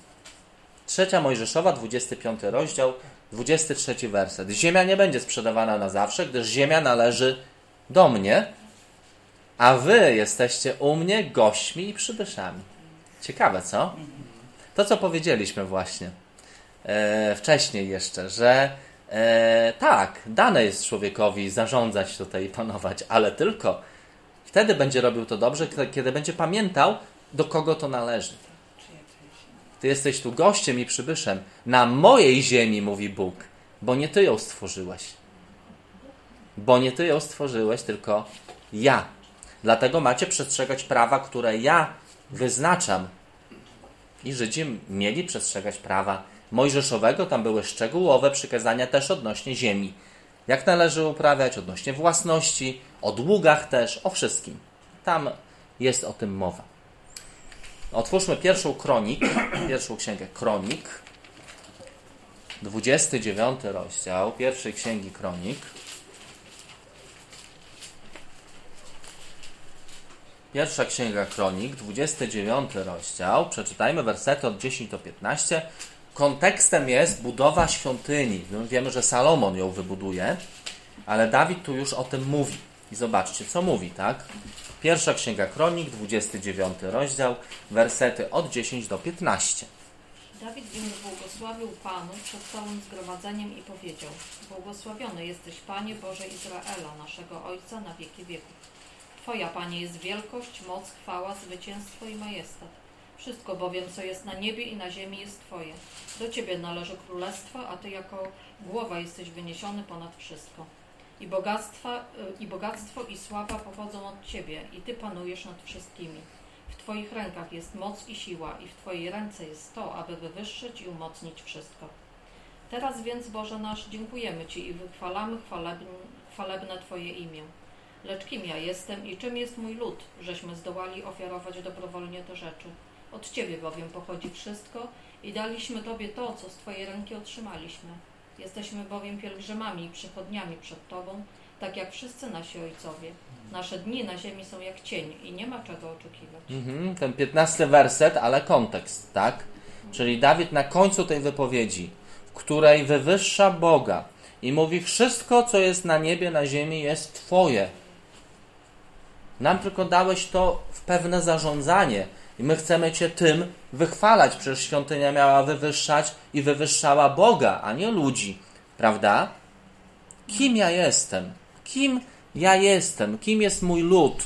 3 Mojżeszowa, 25 rozdział, 23 werset. Ziemia nie będzie sprzedawana na zawsze, gdyż ziemia należy do mnie, a wy jesteście u mnie gośćmi i przybyszami. Ciekawe, co? To, co powiedzieliśmy właśnie wcześniej jeszcze, że tak, dane jest człowiekowi zarządzać tutaj i panować, ale tylko wtedy będzie robił to dobrze, kiedy będzie pamiętał, do kogo to należy. Ty jesteś tu gościem i przybyszem na mojej ziemi, mówi Bóg, bo nie ty ją stworzyłeś. Bo nie ty ją stworzyłeś, tylko ja. Dlatego macie przestrzegać prawa, które ja wyznaczam. I Żydzi mieli przestrzegać prawa mojżeszowego, tam były szczegółowe przykazania też odnośnie ziemi. Jak należy uprawiać, odnośnie własności, o długach też, o wszystkim. Tam jest o tym mowa. Otwórzmy pierwszą księgę Kronik, 29 rozdział pierwszej księgi Kronik. Pierwsza księga Kronik, 29 rozdział. Przeczytajmy wersety od 10 do 15. Kontekstem jest budowa świątyni. Wiemy, że Salomon ją wybuduje, ale Dawid tu już o tym mówi. I zobaczcie, co mówi, tak? Pierwsza księga Kronik, 29 rozdział, wersety od 10 do 15. Dawid więc błogosławił Panu przed całym zgromadzeniem i powiedział: Błogosławiony jesteś, Panie Boże Izraela, naszego Ojca na wieki wieków. Twoja, Panie, jest wielkość, moc, chwała, zwycięstwo i majestat. Wszystko bowiem, co jest na niebie i na ziemi, jest Twoje. Do Ciebie należy królestwo, a Ty jako głowa jesteś wyniesiony ponad wszystko. I bogactwo i sława pochodzą od Ciebie i Ty panujesz nad wszystkimi. W Twoich rękach jest moc i siła i w Twojej ręce jest to, aby wywyższyć i umocnić wszystko. Teraz więc, Boże nasz, dziękujemy Ci i wychwalamy chwalebne Twoje imię. Lecz kim ja jestem i czym jest mój lud, żeśmy zdołali ofiarować dobrowolnie te rzeczy? Od Ciebie bowiem pochodzi wszystko i daliśmy Tobie to, co z Twojej ręki otrzymaliśmy. Jesteśmy bowiem pielgrzymami i przychodniami przed Tobą, tak jak wszyscy nasi ojcowie. Nasze dni na ziemi są jak cień i nie ma czego oczekiwać. Ten 15 werset, ale kontekst, tak? Czyli Dawid na końcu tej wypowiedzi, w której wywyższa Boga i mówi: wszystko, co jest na niebie, na ziemi, jest Twoje. Nam tylko dałeś to w pewne zarządzanie i my chcemy Cię tym wychwalać. Przecież świątynia miała wywyższać i wywyższała Boga, a nie ludzi. Prawda? Kim ja jestem? Kim ja jestem? Kim jest mój lud?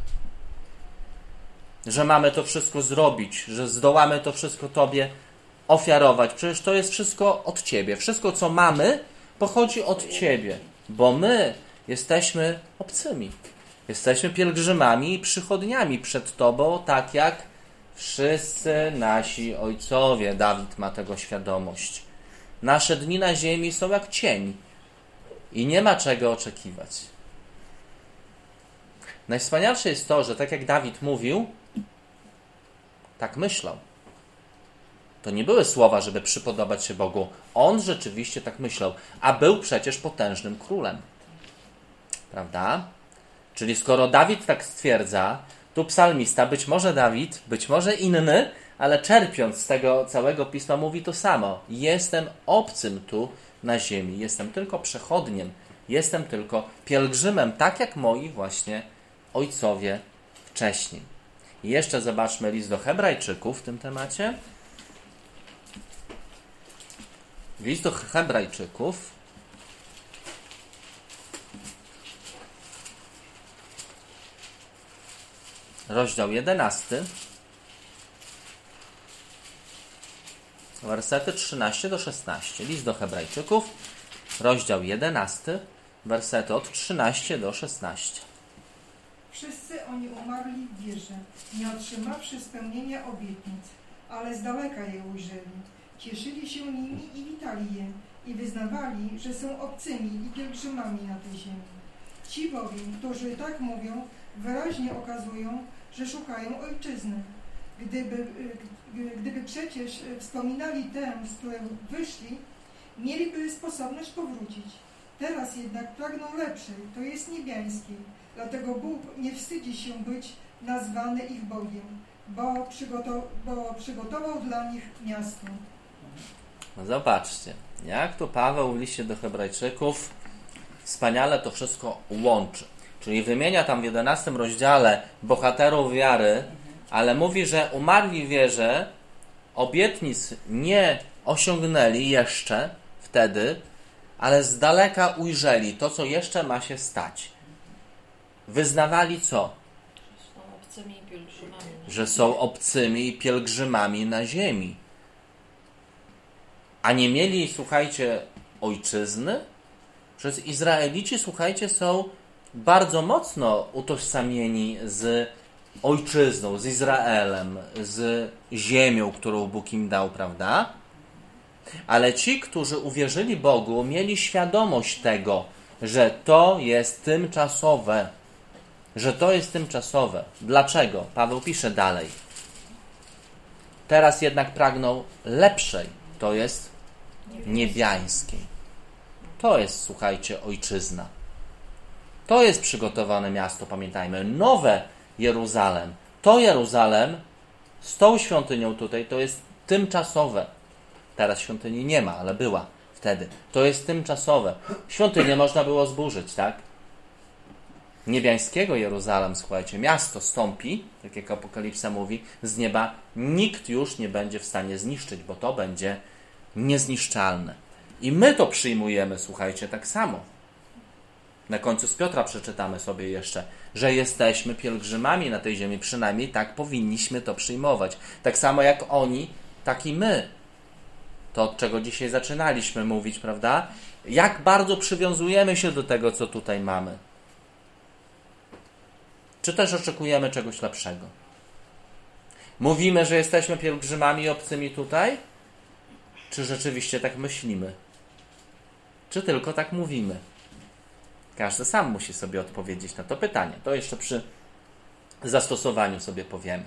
Że mamy to wszystko zrobić, że zdołamy to wszystko Tobie ofiarować. Przecież to jest wszystko od Ciebie. Wszystko, co mamy, pochodzi od Ciebie. Bo my jesteśmy obcymi. Jesteśmy pielgrzymami i przychodniami przed Tobą, tak jak wszyscy nasi ojcowie. Dawid ma tego świadomość. Nasze dni na ziemi są jak cień i nie ma czego oczekiwać. Najwspanialsze jest to, że tak jak Dawid mówił, tak myślał. To nie były słowa, żeby przypodobać się Bogu. On rzeczywiście tak myślał, a był przecież potężnym królem. Prawda? Czyli skoro Dawid tak stwierdza, tu psalmista, być może Dawid, być może inny, ale czerpiąc z tego całego pisma, mówi to samo. Jestem obcym tu na ziemi, jestem tylko przechodniem, jestem tylko pielgrzymem, tak jak moi właśnie ojcowie wcześniej. I jeszcze zobaczmy list do Hebrajczyków w tym temacie. List do Hebrajczyków, rozdział 11, wersety 13 do 16. List do Hebrajczyków, rozdział 11, wersety od 13 do 16. Wszyscy oni umarli w wierze, nie otrzymawszy spełnienia obietnic, ale z daleka je ujrzeli. Cieszyli się nimi i witali je i wyznawali, że są obcymi i pielgrzymami na tej ziemi. Ci bowiem, którzy tak mówią, wyraźnie okazują, że szukają ojczyzny. Gdyby przecież wspominali tę, z której wyszli, mieliby sposobność powrócić. Teraz jednak pragną lepszej, to jest niebiańskiej. Dlatego Bóg nie wstydzi się być nazwany ich Bogiem, bo przygotował dla nich miasto. No zobaczcie, jak tu Paweł w liście do Hebrajczyków wspaniale to wszystko łączy. Czyli wymienia tam w 11 rozdziale bohaterów wiary, ale mówi, że umarli w wierze, obietnic nie osiągnęli jeszcze wtedy, ale z daleka ujrzeli to, co jeszcze ma się stać. Wyznawali co? Że są obcymi i pielgrzymami na ziemi. A nie mieli, słuchajcie, ojczyzny? Przez Izraelici, słuchajcie, są bardzo mocno utożsamieni z ojczyzną, z Izraelem, z ziemią, którą Bóg im dał, prawda? Ale ci, którzy uwierzyli Bogu, mieli świadomość tego, że to jest tymczasowe. Że to jest tymczasowe. Dlaczego? Paweł pisze dalej. Teraz jednak pragną lepszej, to jest niebiańskiej. To jest, słuchajcie, ojczyzna. To jest przygotowane miasto, pamiętajmy. Nowe Jeruzalem. To Jeruzalem z tą świątynią tutaj to jest tymczasowe. Teraz świątyni nie ma, ale była wtedy. To jest tymczasowe. Świątynię można było zburzyć, tak? Niebiańskiego Jeruzalem, słuchajcie, miasto stąpi, tak jak Apokalipsa mówi, z nieba nikt już nie będzie w stanie zniszczyć, bo to będzie niezniszczalne. I my to przyjmujemy, słuchajcie, tak samo. Na końcu z Piotra przeczytamy sobie jeszcze, że jesteśmy pielgrzymami na tej ziemi, przynajmniej tak powinniśmy to przyjmować. Tak samo jak oni, tak i my. To, od czego dzisiaj zaczynaliśmy mówić, prawda? Jak bardzo przywiązujemy się do tego, co tutaj mamy. Czy też oczekujemy czegoś lepszego? Mówimy, że jesteśmy pielgrzymami obcymi tutaj? Czy rzeczywiście tak myślimy? Czy tylko tak mówimy? Każdy sam musi sobie odpowiedzieć na to pytanie. To jeszcze przy zastosowaniu sobie powiemy.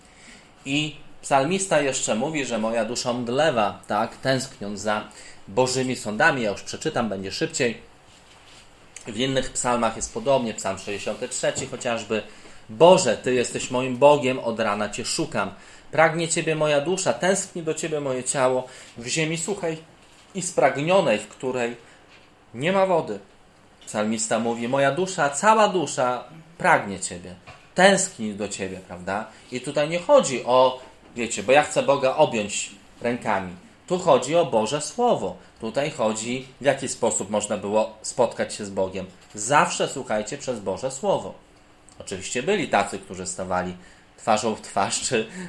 I psalmista jeszcze mówi, że moja dusza mdlewa, tak, tęskniąc za Bożymi sądami. Ja już przeczytam, będzie szybciej. W innych psalmach jest podobnie, psalm 63 chociażby. Boże, Ty jesteś moim Bogiem, od rana Cię szukam. Pragnie Ciebie moja dusza, tęskni do Ciebie moje ciało, w ziemi suchej i spragnionej, w której nie ma wody. Psalmista mówi, moja dusza, cała dusza pragnie Ciebie, tęskni do Ciebie, prawda? I tutaj nie chodzi o, wiecie, bo ja chcę Boga objąć rękami. Tu chodzi o Boże Słowo. Tutaj chodzi, w jaki sposób można było spotkać się z Bogiem. Zawsze, słuchajcie, przez Boże Słowo. Oczywiście byli tacy, którzy stawali twarzą w twarz,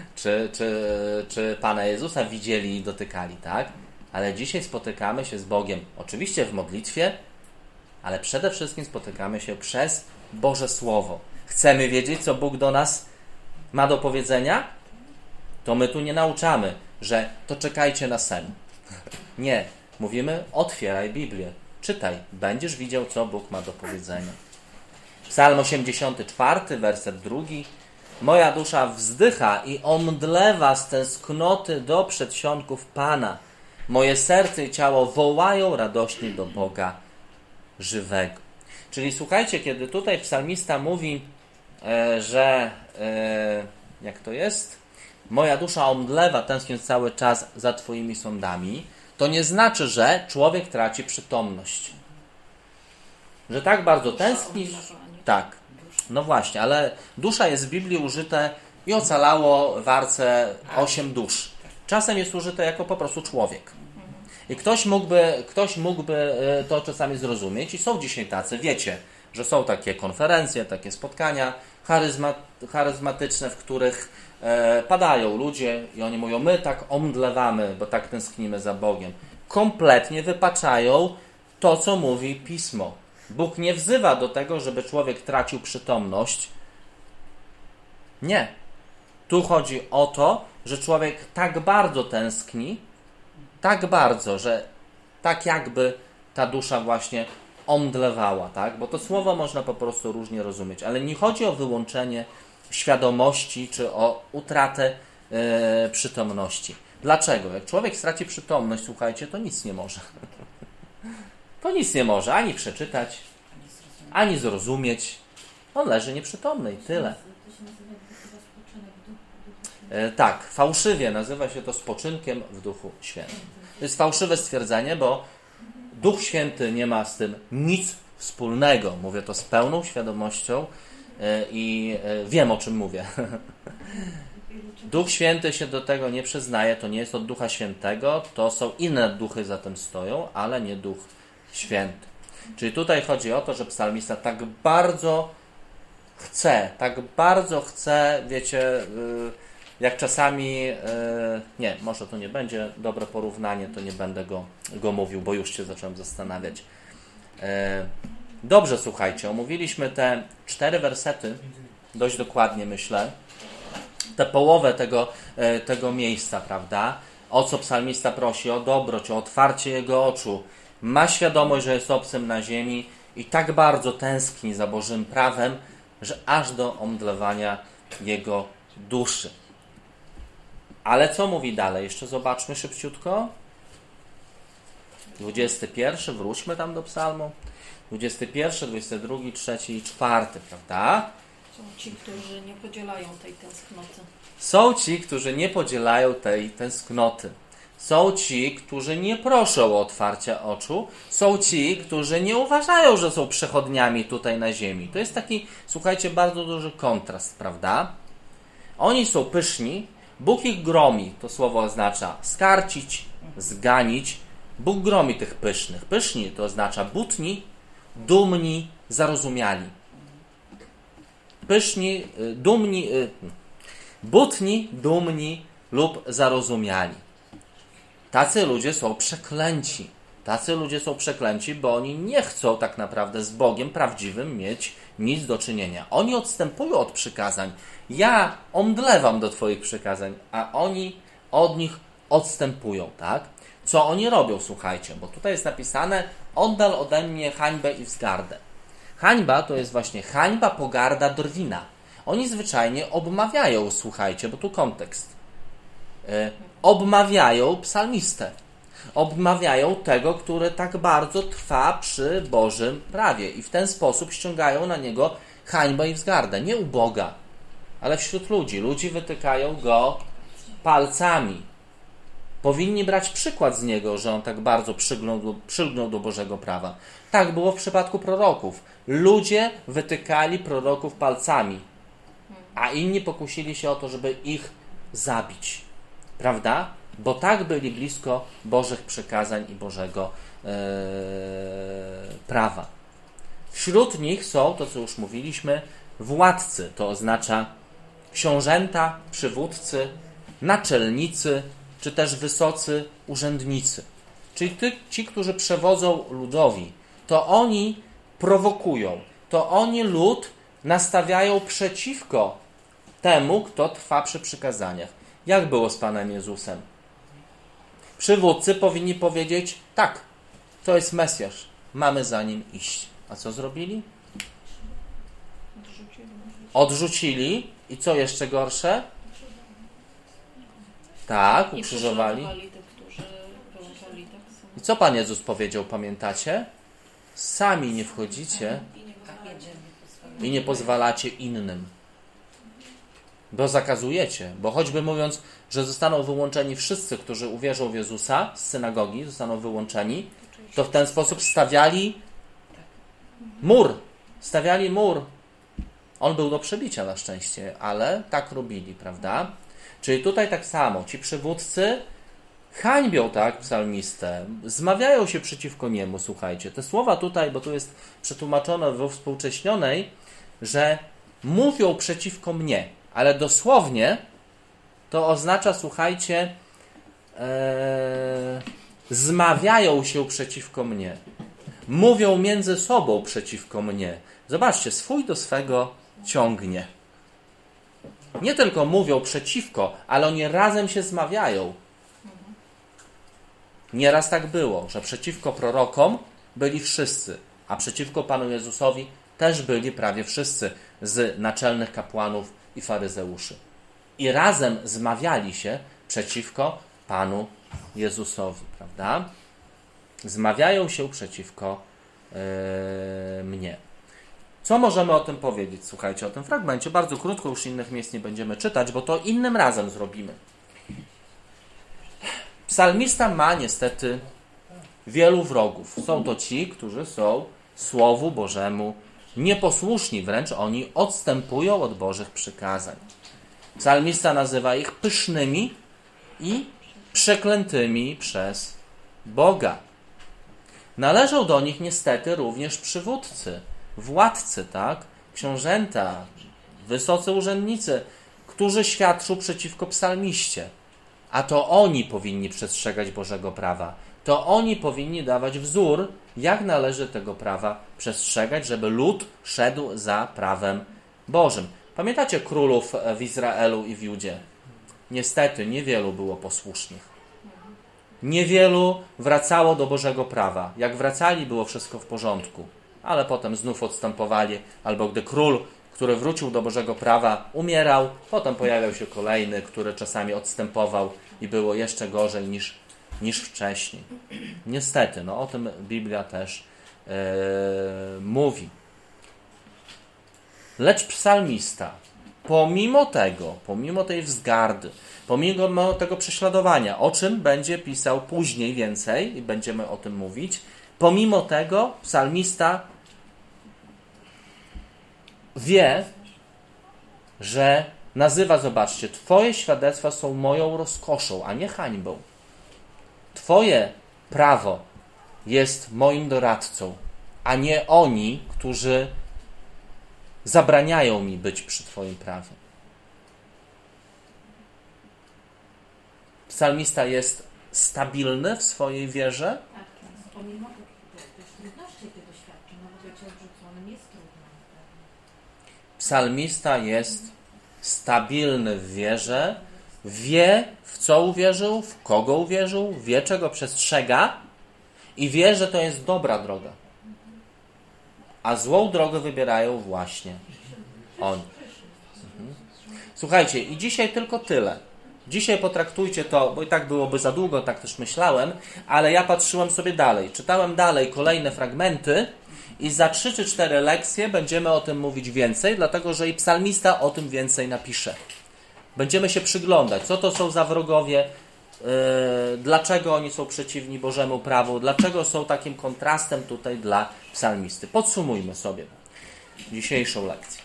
czy Pana Jezusa widzieli i dotykali, tak? Ale dzisiaj spotykamy się z Bogiem, oczywiście w modlitwie, ale przede wszystkim spotykamy się przez Boże Słowo. Chcemy wiedzieć, co Bóg do nas ma do powiedzenia? To my tu nie nauczamy, że to czekajcie na sen. Nie. Mówimy, otwieraj Biblię, czytaj, będziesz widział, co Bóg ma do powiedzenia. Psalm 84, werset 2. Moja dusza wzdycha i omdlewa z tęsknoty do przedsionków Pana. Moje serce i ciało wołają radośnie do Boga żywego. Czyli słuchajcie, kiedy tutaj psalmista mówi, że jak to jest? Moja dusza omdlewa, tęskniąc cały czas za Twoimi sądami, to nie znaczy, że człowiek traci przytomność. Że tak bardzo tęskni. Tak, no właśnie, ale dusza jest w Biblii użyte i ocalało w arce 8 dusz. Czasem jest użyte jako po prostu człowiek. I ktoś mógłby to czasami zrozumieć i są dzisiaj tacy, wiecie, że są takie konferencje, takie spotkania charyzmatyczne, w których padają ludzie i oni mówią, my tak omdlewamy, bo tak tęsknimy za Bogiem. Kompletnie wypaczają to, co mówi Pismo. Bóg nie wzywa do tego, żeby człowiek tracił przytomność. Nie. Tu chodzi o to, że człowiek tak bardzo tęskni, tak bardzo, że tak jakby ta dusza właśnie omdlewała, tak? Bo to słowo można po prostu różnie rozumieć, ale nie chodzi o wyłączenie świadomości czy o utratę przytomności. Dlaczego? Jak człowiek straci przytomność, słuchajcie, to nic nie może. To nic nie może ani przeczytać, ani zrozumieć. On leży nieprzytomny i tyle. Tak, fałszywie nazywa się to spoczynkiem w Duchu Świętym. To jest fałszywe stwierdzenie, bo Duch Święty nie ma z tym nic wspólnego. Mówię to z pełną świadomością i wiem, o czym mówię. Duch Święty się do tego nie przyznaje, to nie jest od Ducha Świętego, to są inne duchy za tym stoją, ale nie Duch Święty. Czyli tutaj chodzi o to, że psalmista tak bardzo chce, wiecie, jak czasami, nie, może to nie będzie dobre porównanie, to nie będę go mówił, bo już się zacząłem zastanawiać. Dobrze, słuchajcie, omówiliśmy te 4 wersety, dość dokładnie myślę, tę połowę tego miejsca, prawda? O co psalmista prosi? O dobroć, o otwarcie jego oczu. Ma świadomość, że jest obcym na ziemi i tak bardzo tęskni za Bożym prawem, że aż do omdlewania jego duszy. Ale co mówi dalej? Jeszcze zobaczmy szybciutko. 21, wróćmy tam do psalmu. 21, 22, 3 i 4, prawda? Są ci, którzy nie podzielają tej tęsknoty. Są ci, którzy nie podzielają tej tęsknoty. Są ci, którzy nie proszą o otwarcie oczu. Są ci, którzy nie uważają, że są przechodniami tutaj na ziemi. To jest taki, słuchajcie, bardzo duży kontrast, prawda? Oni są pyszni, Bóg ich gromi. To słowo oznacza skarcić, zganić. Bóg gromi tych pysznych. Pyszni to oznacza butni, dumni, zarozumiali. Pyszni, dumni, butni, dumni lub zarozumiali. Tacy ludzie są przeklęci. Tacy ludzie są przeklęci, bo oni nie chcą tak naprawdę z Bogiem prawdziwym mieć nic do czynienia. Oni odstępują od przykazań. Ja omdlewam do Twoich przykazań, a oni od nich odstępują, tak? Co oni robią, słuchajcie, bo tutaj jest napisane: oddal ode mnie hańbę i wzgardę. Hańba to jest właśnie hańba, pogarda, drwina. Oni zwyczajnie obmawiają, słuchajcie, bo tu kontekst. Obmawiają psalmistę. Obmawiają tego, który tak bardzo trwa przy Bożym prawie i w ten sposób ściągają na niego hańbę i wzgardę. Nie u Boga, ale wśród ludzi. Ludzi wytykają go palcami. Powinni brać przykład z niego, że on tak bardzo przylgnął do Bożego prawa. Tak było w przypadku proroków. Ludzie wytykali proroków palcami, a inni pokusili się o to, żeby ich zabić. Prawda? Bo tak byli blisko Bożych przykazań i Bożego prawa. Wśród nich są, to co już mówiliśmy, władcy. To oznacza książęta, przywódcy, naczelnicy, czy też wysocy urzędnicy. Czyli ci, którzy przewodzą ludowi. To oni prowokują. To oni lud nastawiają przeciwko temu, kto trwa przy przykazaniach. Jak było z Panem Jezusem? Przywódcy powinni powiedzieć: tak, to jest Mesjasz, mamy za nim iść. A co zrobili? Odrzucili. I co jeszcze gorsze? Tak, ukrzyżowali. I co Pan Jezus powiedział, pamiętacie? Sami nie wchodzicie i nie pozwalacie innym. Bo zakazujecie. Bo choćby mówiąc, że zostaną wyłączeni wszyscy, którzy uwierzą w Jezusa z synagogi, zostaną wyłączeni, to w ten sposób stawiali mur. Stawiali mur. On był do przebicia na szczęście, ale tak robili, prawda? Czyli tutaj tak samo. Ci przywódcy hańbią, tak, psalmistę. Zmawiają się przeciwko niemu, słuchajcie. Te słowa tutaj, bo tu jest przetłumaczone we współcześnionej, że mówią przeciwko mnie. Ale dosłownie to oznacza, słuchajcie, zmawiają się przeciwko mnie. Mówią między sobą przeciwko mnie. Zobaczcie, swój do swego ciągnie. Nie tylko mówią przeciwko, ale oni razem się zmawiają. Nieraz tak było, że przeciwko prorokom byli wszyscy, a przeciwko Panu Jezusowi też byli prawie wszyscy z naczelnych kapłanów i faryzeuszy. I razem zmawiali się przeciwko Panu Jezusowi, prawda? Zmawiają się przeciwko mnie. Co możemy o tym powiedzieć? Słuchajcie, o tym fragmencie. Bardzo krótko, już innych miejsc nie będziemy czytać, bo to innym razem zrobimy. Psalmista ma niestety wielu wrogów. Są to ci, którzy są Słowu Bożemu nieposłuszni, wręcz oni odstępują od Bożych przykazań. Psalmista nazywa ich pysznymi i przeklętymi przez Boga. Należą do nich niestety również przywódcy, władcy, tak? Książęta, wysocy urzędnicy, którzy świadczą przeciwko psalmiście. A to oni powinni przestrzegać Bożego prawa. To oni powinni dawać wzór, jak należy tego prawa przestrzegać, żeby lud szedł za prawem Bożym. Pamiętacie królów w Izraelu i w Judzie? Niestety niewielu było posłusznych. Niewielu wracało do Bożego prawa. Jak wracali, było wszystko w porządku, ale potem znów odstępowali, albo gdy król, który wrócił do Bożego prawa, umierał, potem pojawiał się kolejny, który czasami odstępował i było jeszcze gorzej niż wcześniej. Niestety, o tym Biblia też mówi. Lecz psalmista, pomimo tej wzgardy, pomimo tego prześladowania, o czym będzie pisał później więcej i będziemy o tym mówić, pomimo tego psalmista wie, że nazywa, zobaczcie, Twoje świadectwa są moją rozkoszą, a nie hańbą. Twoje prawo jest moim doradcą, a nie oni, którzy zabraniają mi być przy Twoim prawie. Psalmista jest stabilny w swojej wierze. Tak, pomimo tych trudności, jakie doświadczył, nawet bycie odrzuconym jest trudno. Psalmista jest stabilny w wierze, wie, w co uwierzył, w kogo uwierzył, wie, czego przestrzega i wie, że to jest dobra droga. A złą drogę wybierają właśnie oni. Słuchajcie, i dzisiaj tylko tyle. Dzisiaj potraktujcie to, bo i tak byłoby za długo, tak też myślałem, ale ja patrzyłem sobie dalej. Czytałem dalej kolejne fragmenty i za 3 czy 4 lekcje będziemy o tym mówić więcej, dlatego że i psalmista o tym więcej napisze. Będziemy się przyglądać, co to są za wrogowie, dlaczego oni są przeciwni Bożemu prawu, dlaczego są takim kontrastem tutaj dla psalmisty. Podsumujmy sobie dzisiejszą lekcję.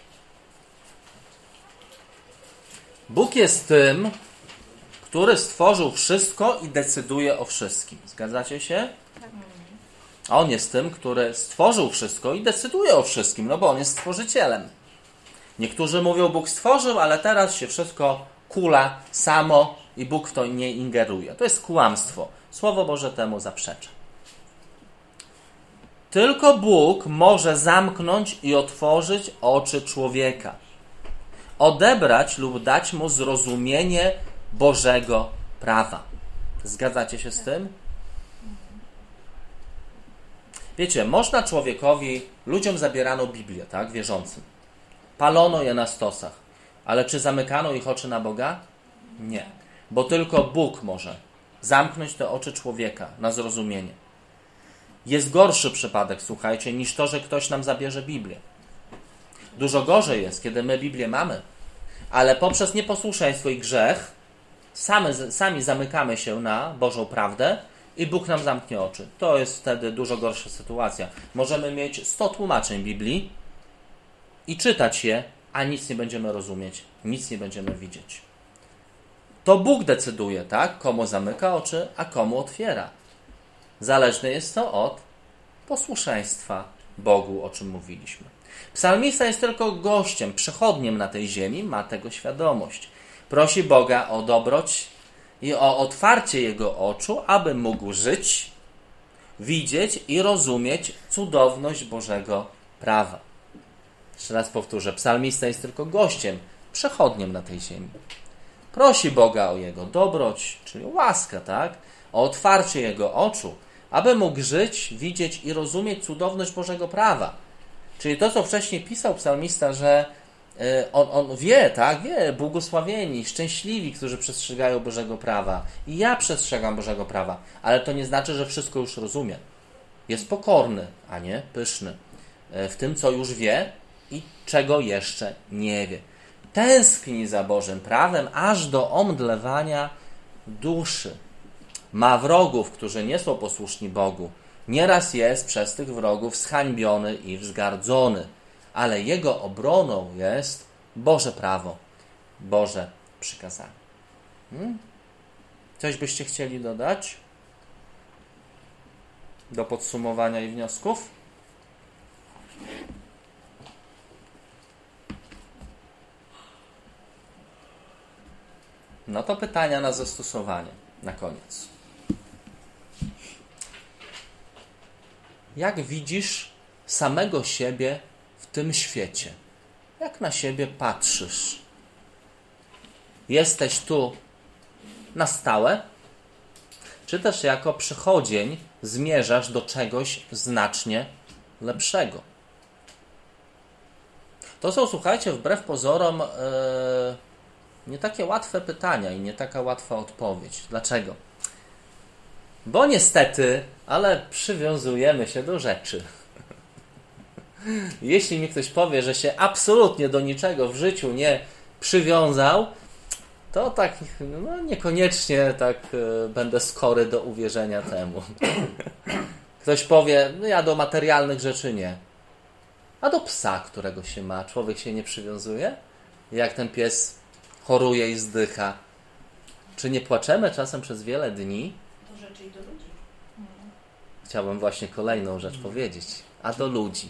Bóg jest tym, który stworzył wszystko i decyduje o wszystkim. Zgadzacie się? On jest tym, który stworzył wszystko i decyduje o wszystkim, bo on jest stworzycielem. Niektórzy mówią, Bóg stworzył, ale teraz się wszystko kula samo i Bóg w to nie ingeruje. To jest kłamstwo. Słowo Boże temu zaprzecza. Tylko Bóg może zamknąć i otworzyć oczy człowieka. Odebrać lub dać mu zrozumienie Bożego prawa. Zgadzacie się z tym? Wiecie, można ludziom zabierano Biblię, tak, wierzącym. Palono je na stosach. Ale czy zamykano ich oczy na Boga? Nie. Bo tylko Bóg może zamknąć te oczy człowieka na zrozumienie. Jest gorszy przypadek, słuchajcie, niż to, że ktoś nam zabierze Biblię. Dużo gorzej jest, kiedy my Biblię mamy, ale poprzez nieposłuszeństwo i grzech sami zamykamy się na Bożą prawdę i Bóg nam zamknie oczy. To jest wtedy dużo gorsza sytuacja. Możemy mieć 100 tłumaczeń Biblii i czytać je, a nic nie będziemy rozumieć, nic nie będziemy widzieć. To Bóg decyduje, tak? Komu zamyka oczy, a komu otwiera. Zależne jest to od posłuszeństwa Bogu, o czym mówiliśmy. Psalmista jest tylko gościem, przechodniem na tej ziemi, ma tego świadomość. Prosi Boga o dobroć i o otwarcie jego oczu, aby mógł żyć, widzieć i rozumieć cudowność Bożego prawa. Jeszcze raz powtórzę, psalmista jest tylko gościem, przechodniem na tej ziemi. Prosi Boga o jego dobroć, czyli łaskę, tak? O otwarcie jego oczu, aby mógł żyć, widzieć i rozumieć cudowność Bożego prawa. Czyli to, co wcześniej pisał psalmista, że on wie, tak? Wie, błogosławieni, szczęśliwi, którzy przestrzegają Bożego prawa. I ja przestrzegam Bożego prawa, ale to nie znaczy, że wszystko już rozumie. Jest pokorny, a nie pyszny w tym, co już wie i czego jeszcze nie wie. Tęskni za Bożym prawem, aż do omdlewania duszy. Ma wrogów, którzy nie są posłuszni Bogu. Nieraz jest przez tych wrogów zhańbiony i wzgardzony. Ale jego obroną jest Boże prawo, Boże przykazanie. Coś byście chcieli dodać do podsumowania i wniosków? No to pytania na zastosowanie na koniec. Jak widzisz samego siebie w tym świecie? Jak na siebie patrzysz? Jesteś tu na stałe? czy też jako przychodzień zmierzasz do czegoś znacznie lepszego? To są, słuchajcie, wbrew pozorom nie takie łatwe pytania i nie taka łatwa odpowiedź. Dlaczego? Bo niestety, ale przywiązujemy się do rzeczy. Jeśli mi ktoś powie, że się absolutnie do niczego w życiu nie przywiązał, to tak niekoniecznie tak będę skory do uwierzenia temu. Ktoś powie, no ja do materialnych rzeczy nie. A do psa, którego się ma, człowiek się nie przywiązuje? Jak ten pies choruje i zdycha. Czy nie płaczemy czasem przez wiele dni? Do rzeczy i do ludzi. Chciałbym właśnie kolejną rzecz powiedzieć. A do ludzi.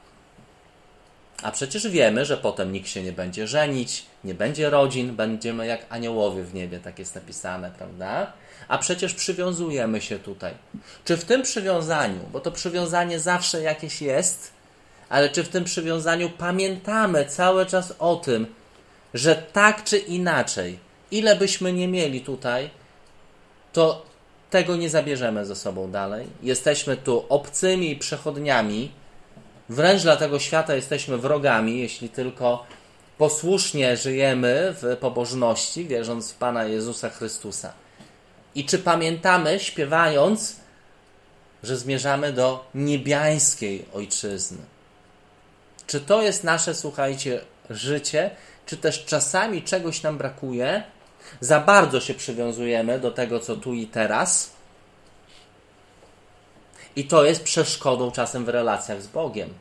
A przecież wiemy, że potem nikt się nie będzie żenić, nie będzie rodzin, będziemy jak aniołowie w niebie, tak jest napisane, prawda? A przecież przywiązujemy się tutaj. Czy w tym przywiązaniu, bo to przywiązanie zawsze jakieś jest, ale czy w tym przywiązaniu pamiętamy cały czas o tym, że tak czy inaczej, ile byśmy nie mieli tutaj, to tego nie zabierzemy ze sobą dalej. Jesteśmy tu obcymi i przechodniami, wręcz dla tego świata jesteśmy wrogami, jeśli tylko posłusznie żyjemy w pobożności, wierząc w Pana Jezusa Chrystusa. I czy pamiętamy, śpiewając, że zmierzamy do niebiańskiej ojczyzny? Czy to jest nasze, słuchajcie, życie? Czy też czasami czegoś nam brakuje? Za bardzo się przywiązujemy do tego, co tu i teraz. I to jest przeszkodą czasem w relacjach z Bogiem.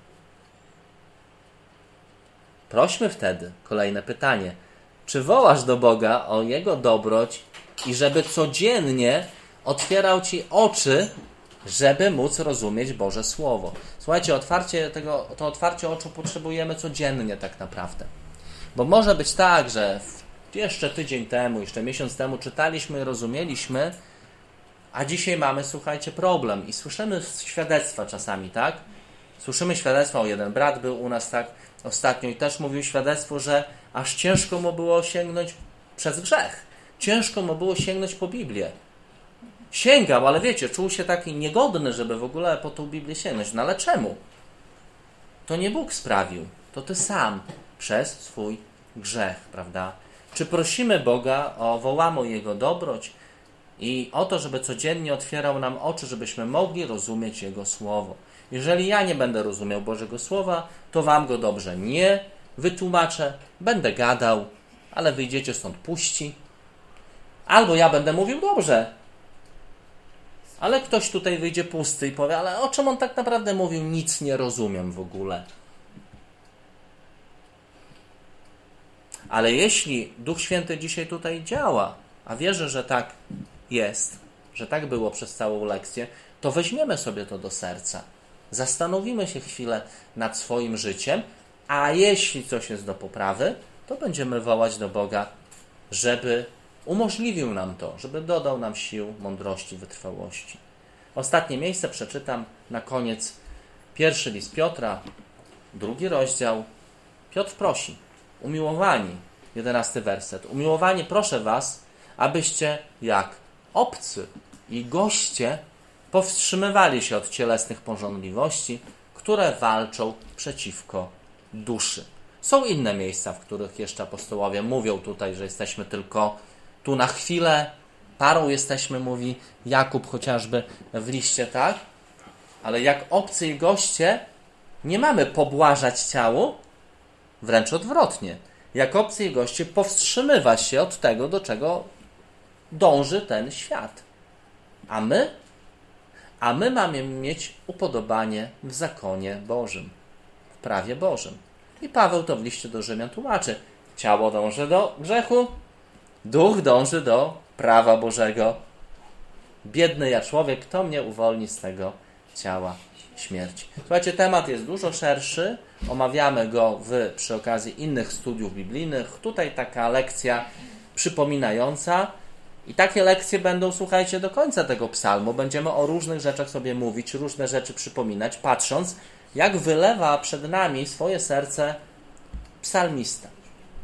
Prośmy wtedy, kolejne pytanie, czy wołasz do Boga o Jego dobroć i żeby codziennie otwierał Ci oczy, żeby móc rozumieć Boże Słowo? Słuchajcie, to otwarcie oczu potrzebujemy codziennie tak naprawdę. Bo może być tak, że jeszcze tydzień temu, jeszcze miesiąc temu czytaliśmy i rozumieliśmy, a dzisiaj mamy, słuchajcie, problem. I słyszymy świadectwa czasami, tak? Słyszymy świadectwa, jeden brat był u nas tak ostatnio i też mówił świadectwo, że aż ciężko mu było sięgnąć przez grzech. Ciężko mu było sięgnąć po Biblię. Sięgał, ale wiecie, czuł się taki niegodny, żeby w ogóle po tą Biblię sięgnąć. No ale czemu? To nie Bóg sprawił. To ty sam przez swój grzech, prawda? Czy prosimy Boga wołamy o Jego dobroć i o to, żeby codziennie otwierał nam oczy, żebyśmy mogli rozumieć Jego Słowo. Jeżeli ja nie będę rozumiał Bożego Słowa, to wam go dobrze nie wytłumaczę, będę gadał, ale wyjdziecie stąd puści. Albo ja będę mówił dobrze, ale ktoś tutaj wyjdzie pusty i powie, ale o czym on tak naprawdę mówił? Nic nie rozumiem w ogóle. Ale jeśli Duch Święty dzisiaj tutaj działa, a wierzę, że tak jest, że tak było przez całą lekcję, to weźmiemy sobie to do serca. Zastanowimy się chwilę nad swoim życiem, a jeśli coś jest do poprawy, to będziemy wołać do Boga, żeby umożliwił nam to, żeby dodał nam sił, mądrości, wytrwałości. Ostatnie miejsce przeczytam na koniec. 1 list Piotra, 2 rozdział. Piotr prosi, umiłowani, 11 werset. Umiłowani, proszę was, abyście jak obcy i goście powstrzymywali się od cielesnych pożądliwości, które walczą przeciwko duszy. Są inne miejsca, w których jeszcze apostołowie mówią tutaj, że jesteśmy tylko tu na chwilę, parą jesteśmy, mówi Jakub chociażby w liście, tak? Ale jak obcy i goście nie mamy pobłażać ciału, wręcz odwrotnie. Jak obcy i goście powstrzymywać się od tego, do czego dąży ten świat. A my mamy mieć upodobanie w zakonie Bożym, w prawie Bożym. I Paweł to w liście do Rzymian tłumaczy. Ciało dąży do grzechu, duch dąży do prawa Bożego. Biedny ja człowiek, kto mnie uwolni z tego ciała śmierci? Słuchajcie, temat jest dużo szerszy. Omawiamy go przy okazji innych studiów biblijnych. Tutaj taka lekcja przypominająca. I takie lekcje będą, słuchajcie, do końca tego psalmu. Będziemy o różnych rzeczach sobie mówić, różne rzeczy przypominać, patrząc, jak wylewa przed nami swoje serce psalmista.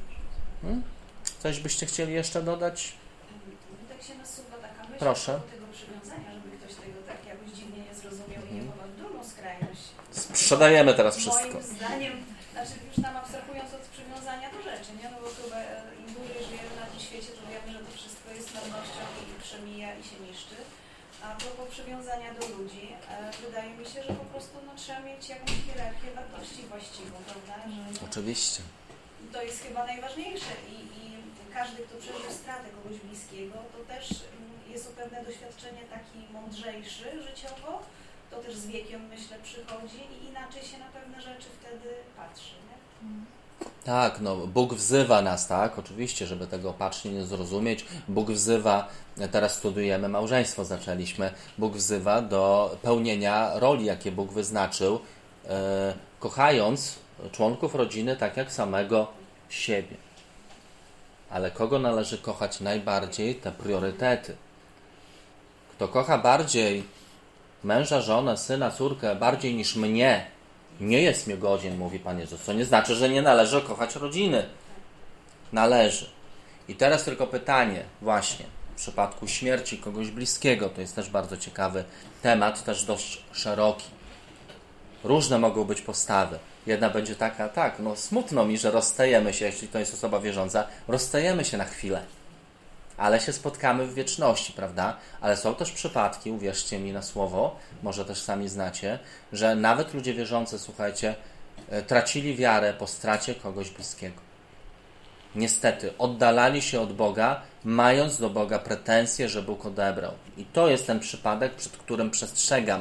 Coś byście chcieli jeszcze dodać? Tak się nasuwa taka myśl Proszę. tego przywiązania, żeby ktoś tego tak jakoś dziwnie nie zrozumiał i nie popadł w drugą skrajność. Sprzedajemy teraz wszystko. Moim zdaniem, znaczy już tam abstrahując od przywiązania do rzeczy, nie? No bo chyba im dłużej żyjemy na tym świecie, to wiemy, że to wszystko jest marnością i przemija i się niszczy. A propos przywiązania do ludzi, wydaje mi się, że po prostu trzeba mieć jakąś hierarchię wartości właściwą, prawda? Że Oczywiście. to jest chyba najważniejsze i każdy, kto przeżył stratę kogoś bliskiego, to też jest o pewne doświadczenie taki mądrzejszy życiowo, to też z wiekiem, myślę, przychodzi i inaczej się na pewne rzeczy wtedy patrzy, nie? Tak, no Bóg wzywa nas, tak? Oczywiście, żeby tego opacznie nie zrozumieć. Bóg wzywa, teraz studujemy małżeństwo, zaczęliśmy. Bóg wzywa do pełnienia roli, jakie Bóg wyznaczył, kochając członków rodziny tak jak samego siebie. Ale kogo należy kochać najbardziej? Te priorytety. Kto kocha bardziej męża, żonę, syna, córkę, bardziej niż mnie, nie jest mi godzien, mówi Pan Jezus. Co nie znaczy, że nie należy kochać rodziny. Należy. I teraz tylko pytanie, właśnie, w przypadku śmierci kogoś bliskiego, to jest też bardzo ciekawy temat, też dość szeroki. Różne mogą być postawy. Jedna będzie taka, tak, no smutno mi, że rozstajemy się, jeśli to jest osoba wierząca, rozstajemy się na chwilę, ale się spotkamy w wieczności, prawda? Ale są też przypadki, uwierzcie mi na słowo, może też sami znacie, że nawet ludzie wierzący, słuchajcie, tracili wiarę po stracie kogoś bliskiego. Niestety, oddalali się od Boga, mając do Boga pretensje, że Bóg odebrał. I to jest ten przypadek, przed którym przestrzegam.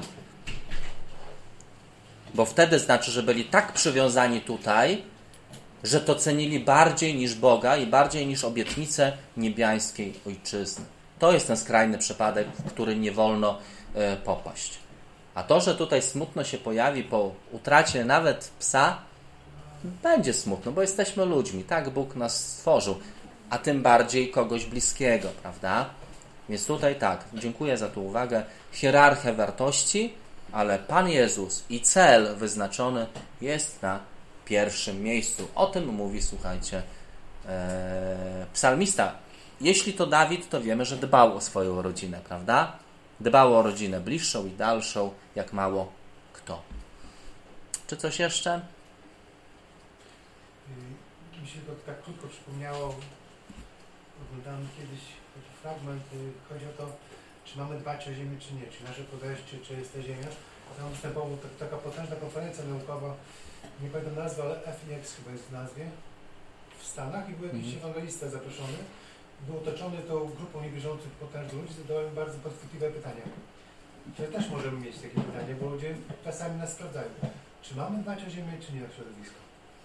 Bo wtedy znaczy, że byli tak przywiązani tutaj, że to cenili bardziej niż Boga i bardziej niż obietnicę niebiańskiej Ojczyzny. To jest ten skrajny przypadek, w który nie wolno popaść. A to, że tutaj smutno się pojawi po utracie nawet psa, będzie smutno, bo jesteśmy ludźmi. Tak Bóg nas stworzył. A tym bardziej kogoś bliskiego, prawda? Więc tutaj tak, dziękuję za tę uwagę. Hierarchia wartości, ale Pan Jezus i cel wyznaczony jest na pierwszym miejscu. O tym mówi, słuchajcie, psalmista. Jeśli to Dawid, to wiemy, że dbał o swoją rodzinę, prawda? Dbał o rodzinę bliższą i dalszą, jak mało kto. Czy coś jeszcze? Mi się to tak krótko przypomniało. Oglądałem kiedyś taki fragment. Chodzi o to, czy mamy dbać o ziemię, czy nie. Czy nasze podejście, czy jest ta ziemia. Tam występowała taka potężna konferencja naukowa, nie pamiętam nazwy, ale FIX chyba jest w nazwie, w Stanach, i był jakiś ewangelista zaproszony. Był otoczony tą grupą niewierzących potężnych ludzi, zadałem bardzo podchwytliwe pytania. To też możemy mieć takie pytanie, bo ludzie czasami nas sprawdzają. Czy mamy dbać o ziemię, czy nie, o środowisko?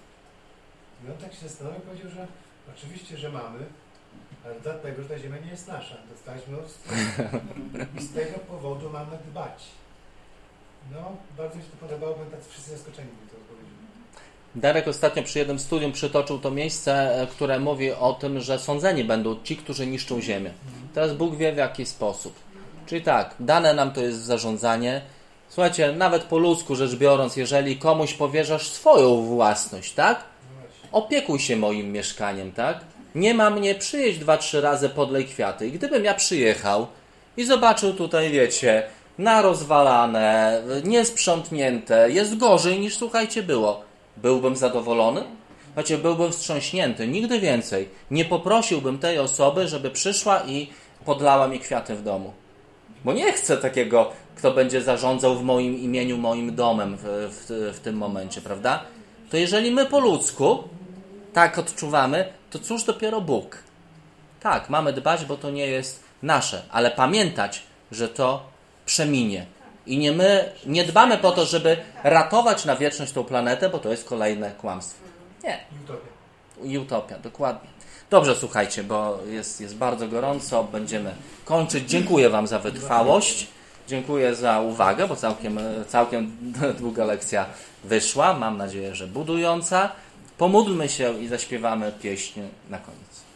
I on tak się zastanowił i powiedział, że oczywiście, że mamy, ale dlatego, że ta ziemia nie jest nasza. Dostaliśmy od i z tego powodu mamy dbać. No, bardzo mi się to podobało, bo tacy wszyscy zaskoczeni byli tą odpowiedzią. Darek ostatnio przy jednym studium przytoczył to miejsce, które mówi o tym, że sądzeni będą ci, którzy niszczą ziemię. Teraz Bóg wie w jaki sposób. Czyli tak, dane nam to jest zarządzanie. Słuchajcie, nawet po ludzku rzecz biorąc, jeżeli komuś powierzasz swoją własność, tak? Opiekuj się moim mieszkaniem, tak? Nie ma mnie, przyjedź 2-3 razy, podlej kwiaty. I gdybym ja przyjechał i zobaczył tutaj, wiecie, narozwalane, niesprzątnięte, jest gorzej niż, słuchajcie, było. Byłbym zadowolony? Słuchajcie, byłbym wstrząśnięty. Nigdy więcej. Nie poprosiłbym tej osoby, żeby przyszła i podlała mi kwiaty w domu. Bo nie chcę takiego, kto będzie zarządzał w moim imieniu, moim domem w tym momencie, prawda? To jeżeli my po ludzku tak odczuwamy, to cóż dopiero Bóg. Tak, mamy dbać, bo to nie jest nasze, ale pamiętać, że to przeminie. I nie dbamy po to, żeby ratować na wieczność tą planetę, bo to jest kolejne kłamstwo. Nie. I utopia, dokładnie. Dobrze, słuchajcie, bo jest bardzo gorąco, będziemy kończyć. Dziękuję Wam za wytrwałość. Dziękuję za uwagę, bo całkiem długa lekcja wyszła. Mam nadzieję, że budująca. Pomódlmy się i zaśpiewamy pieśń na koniec.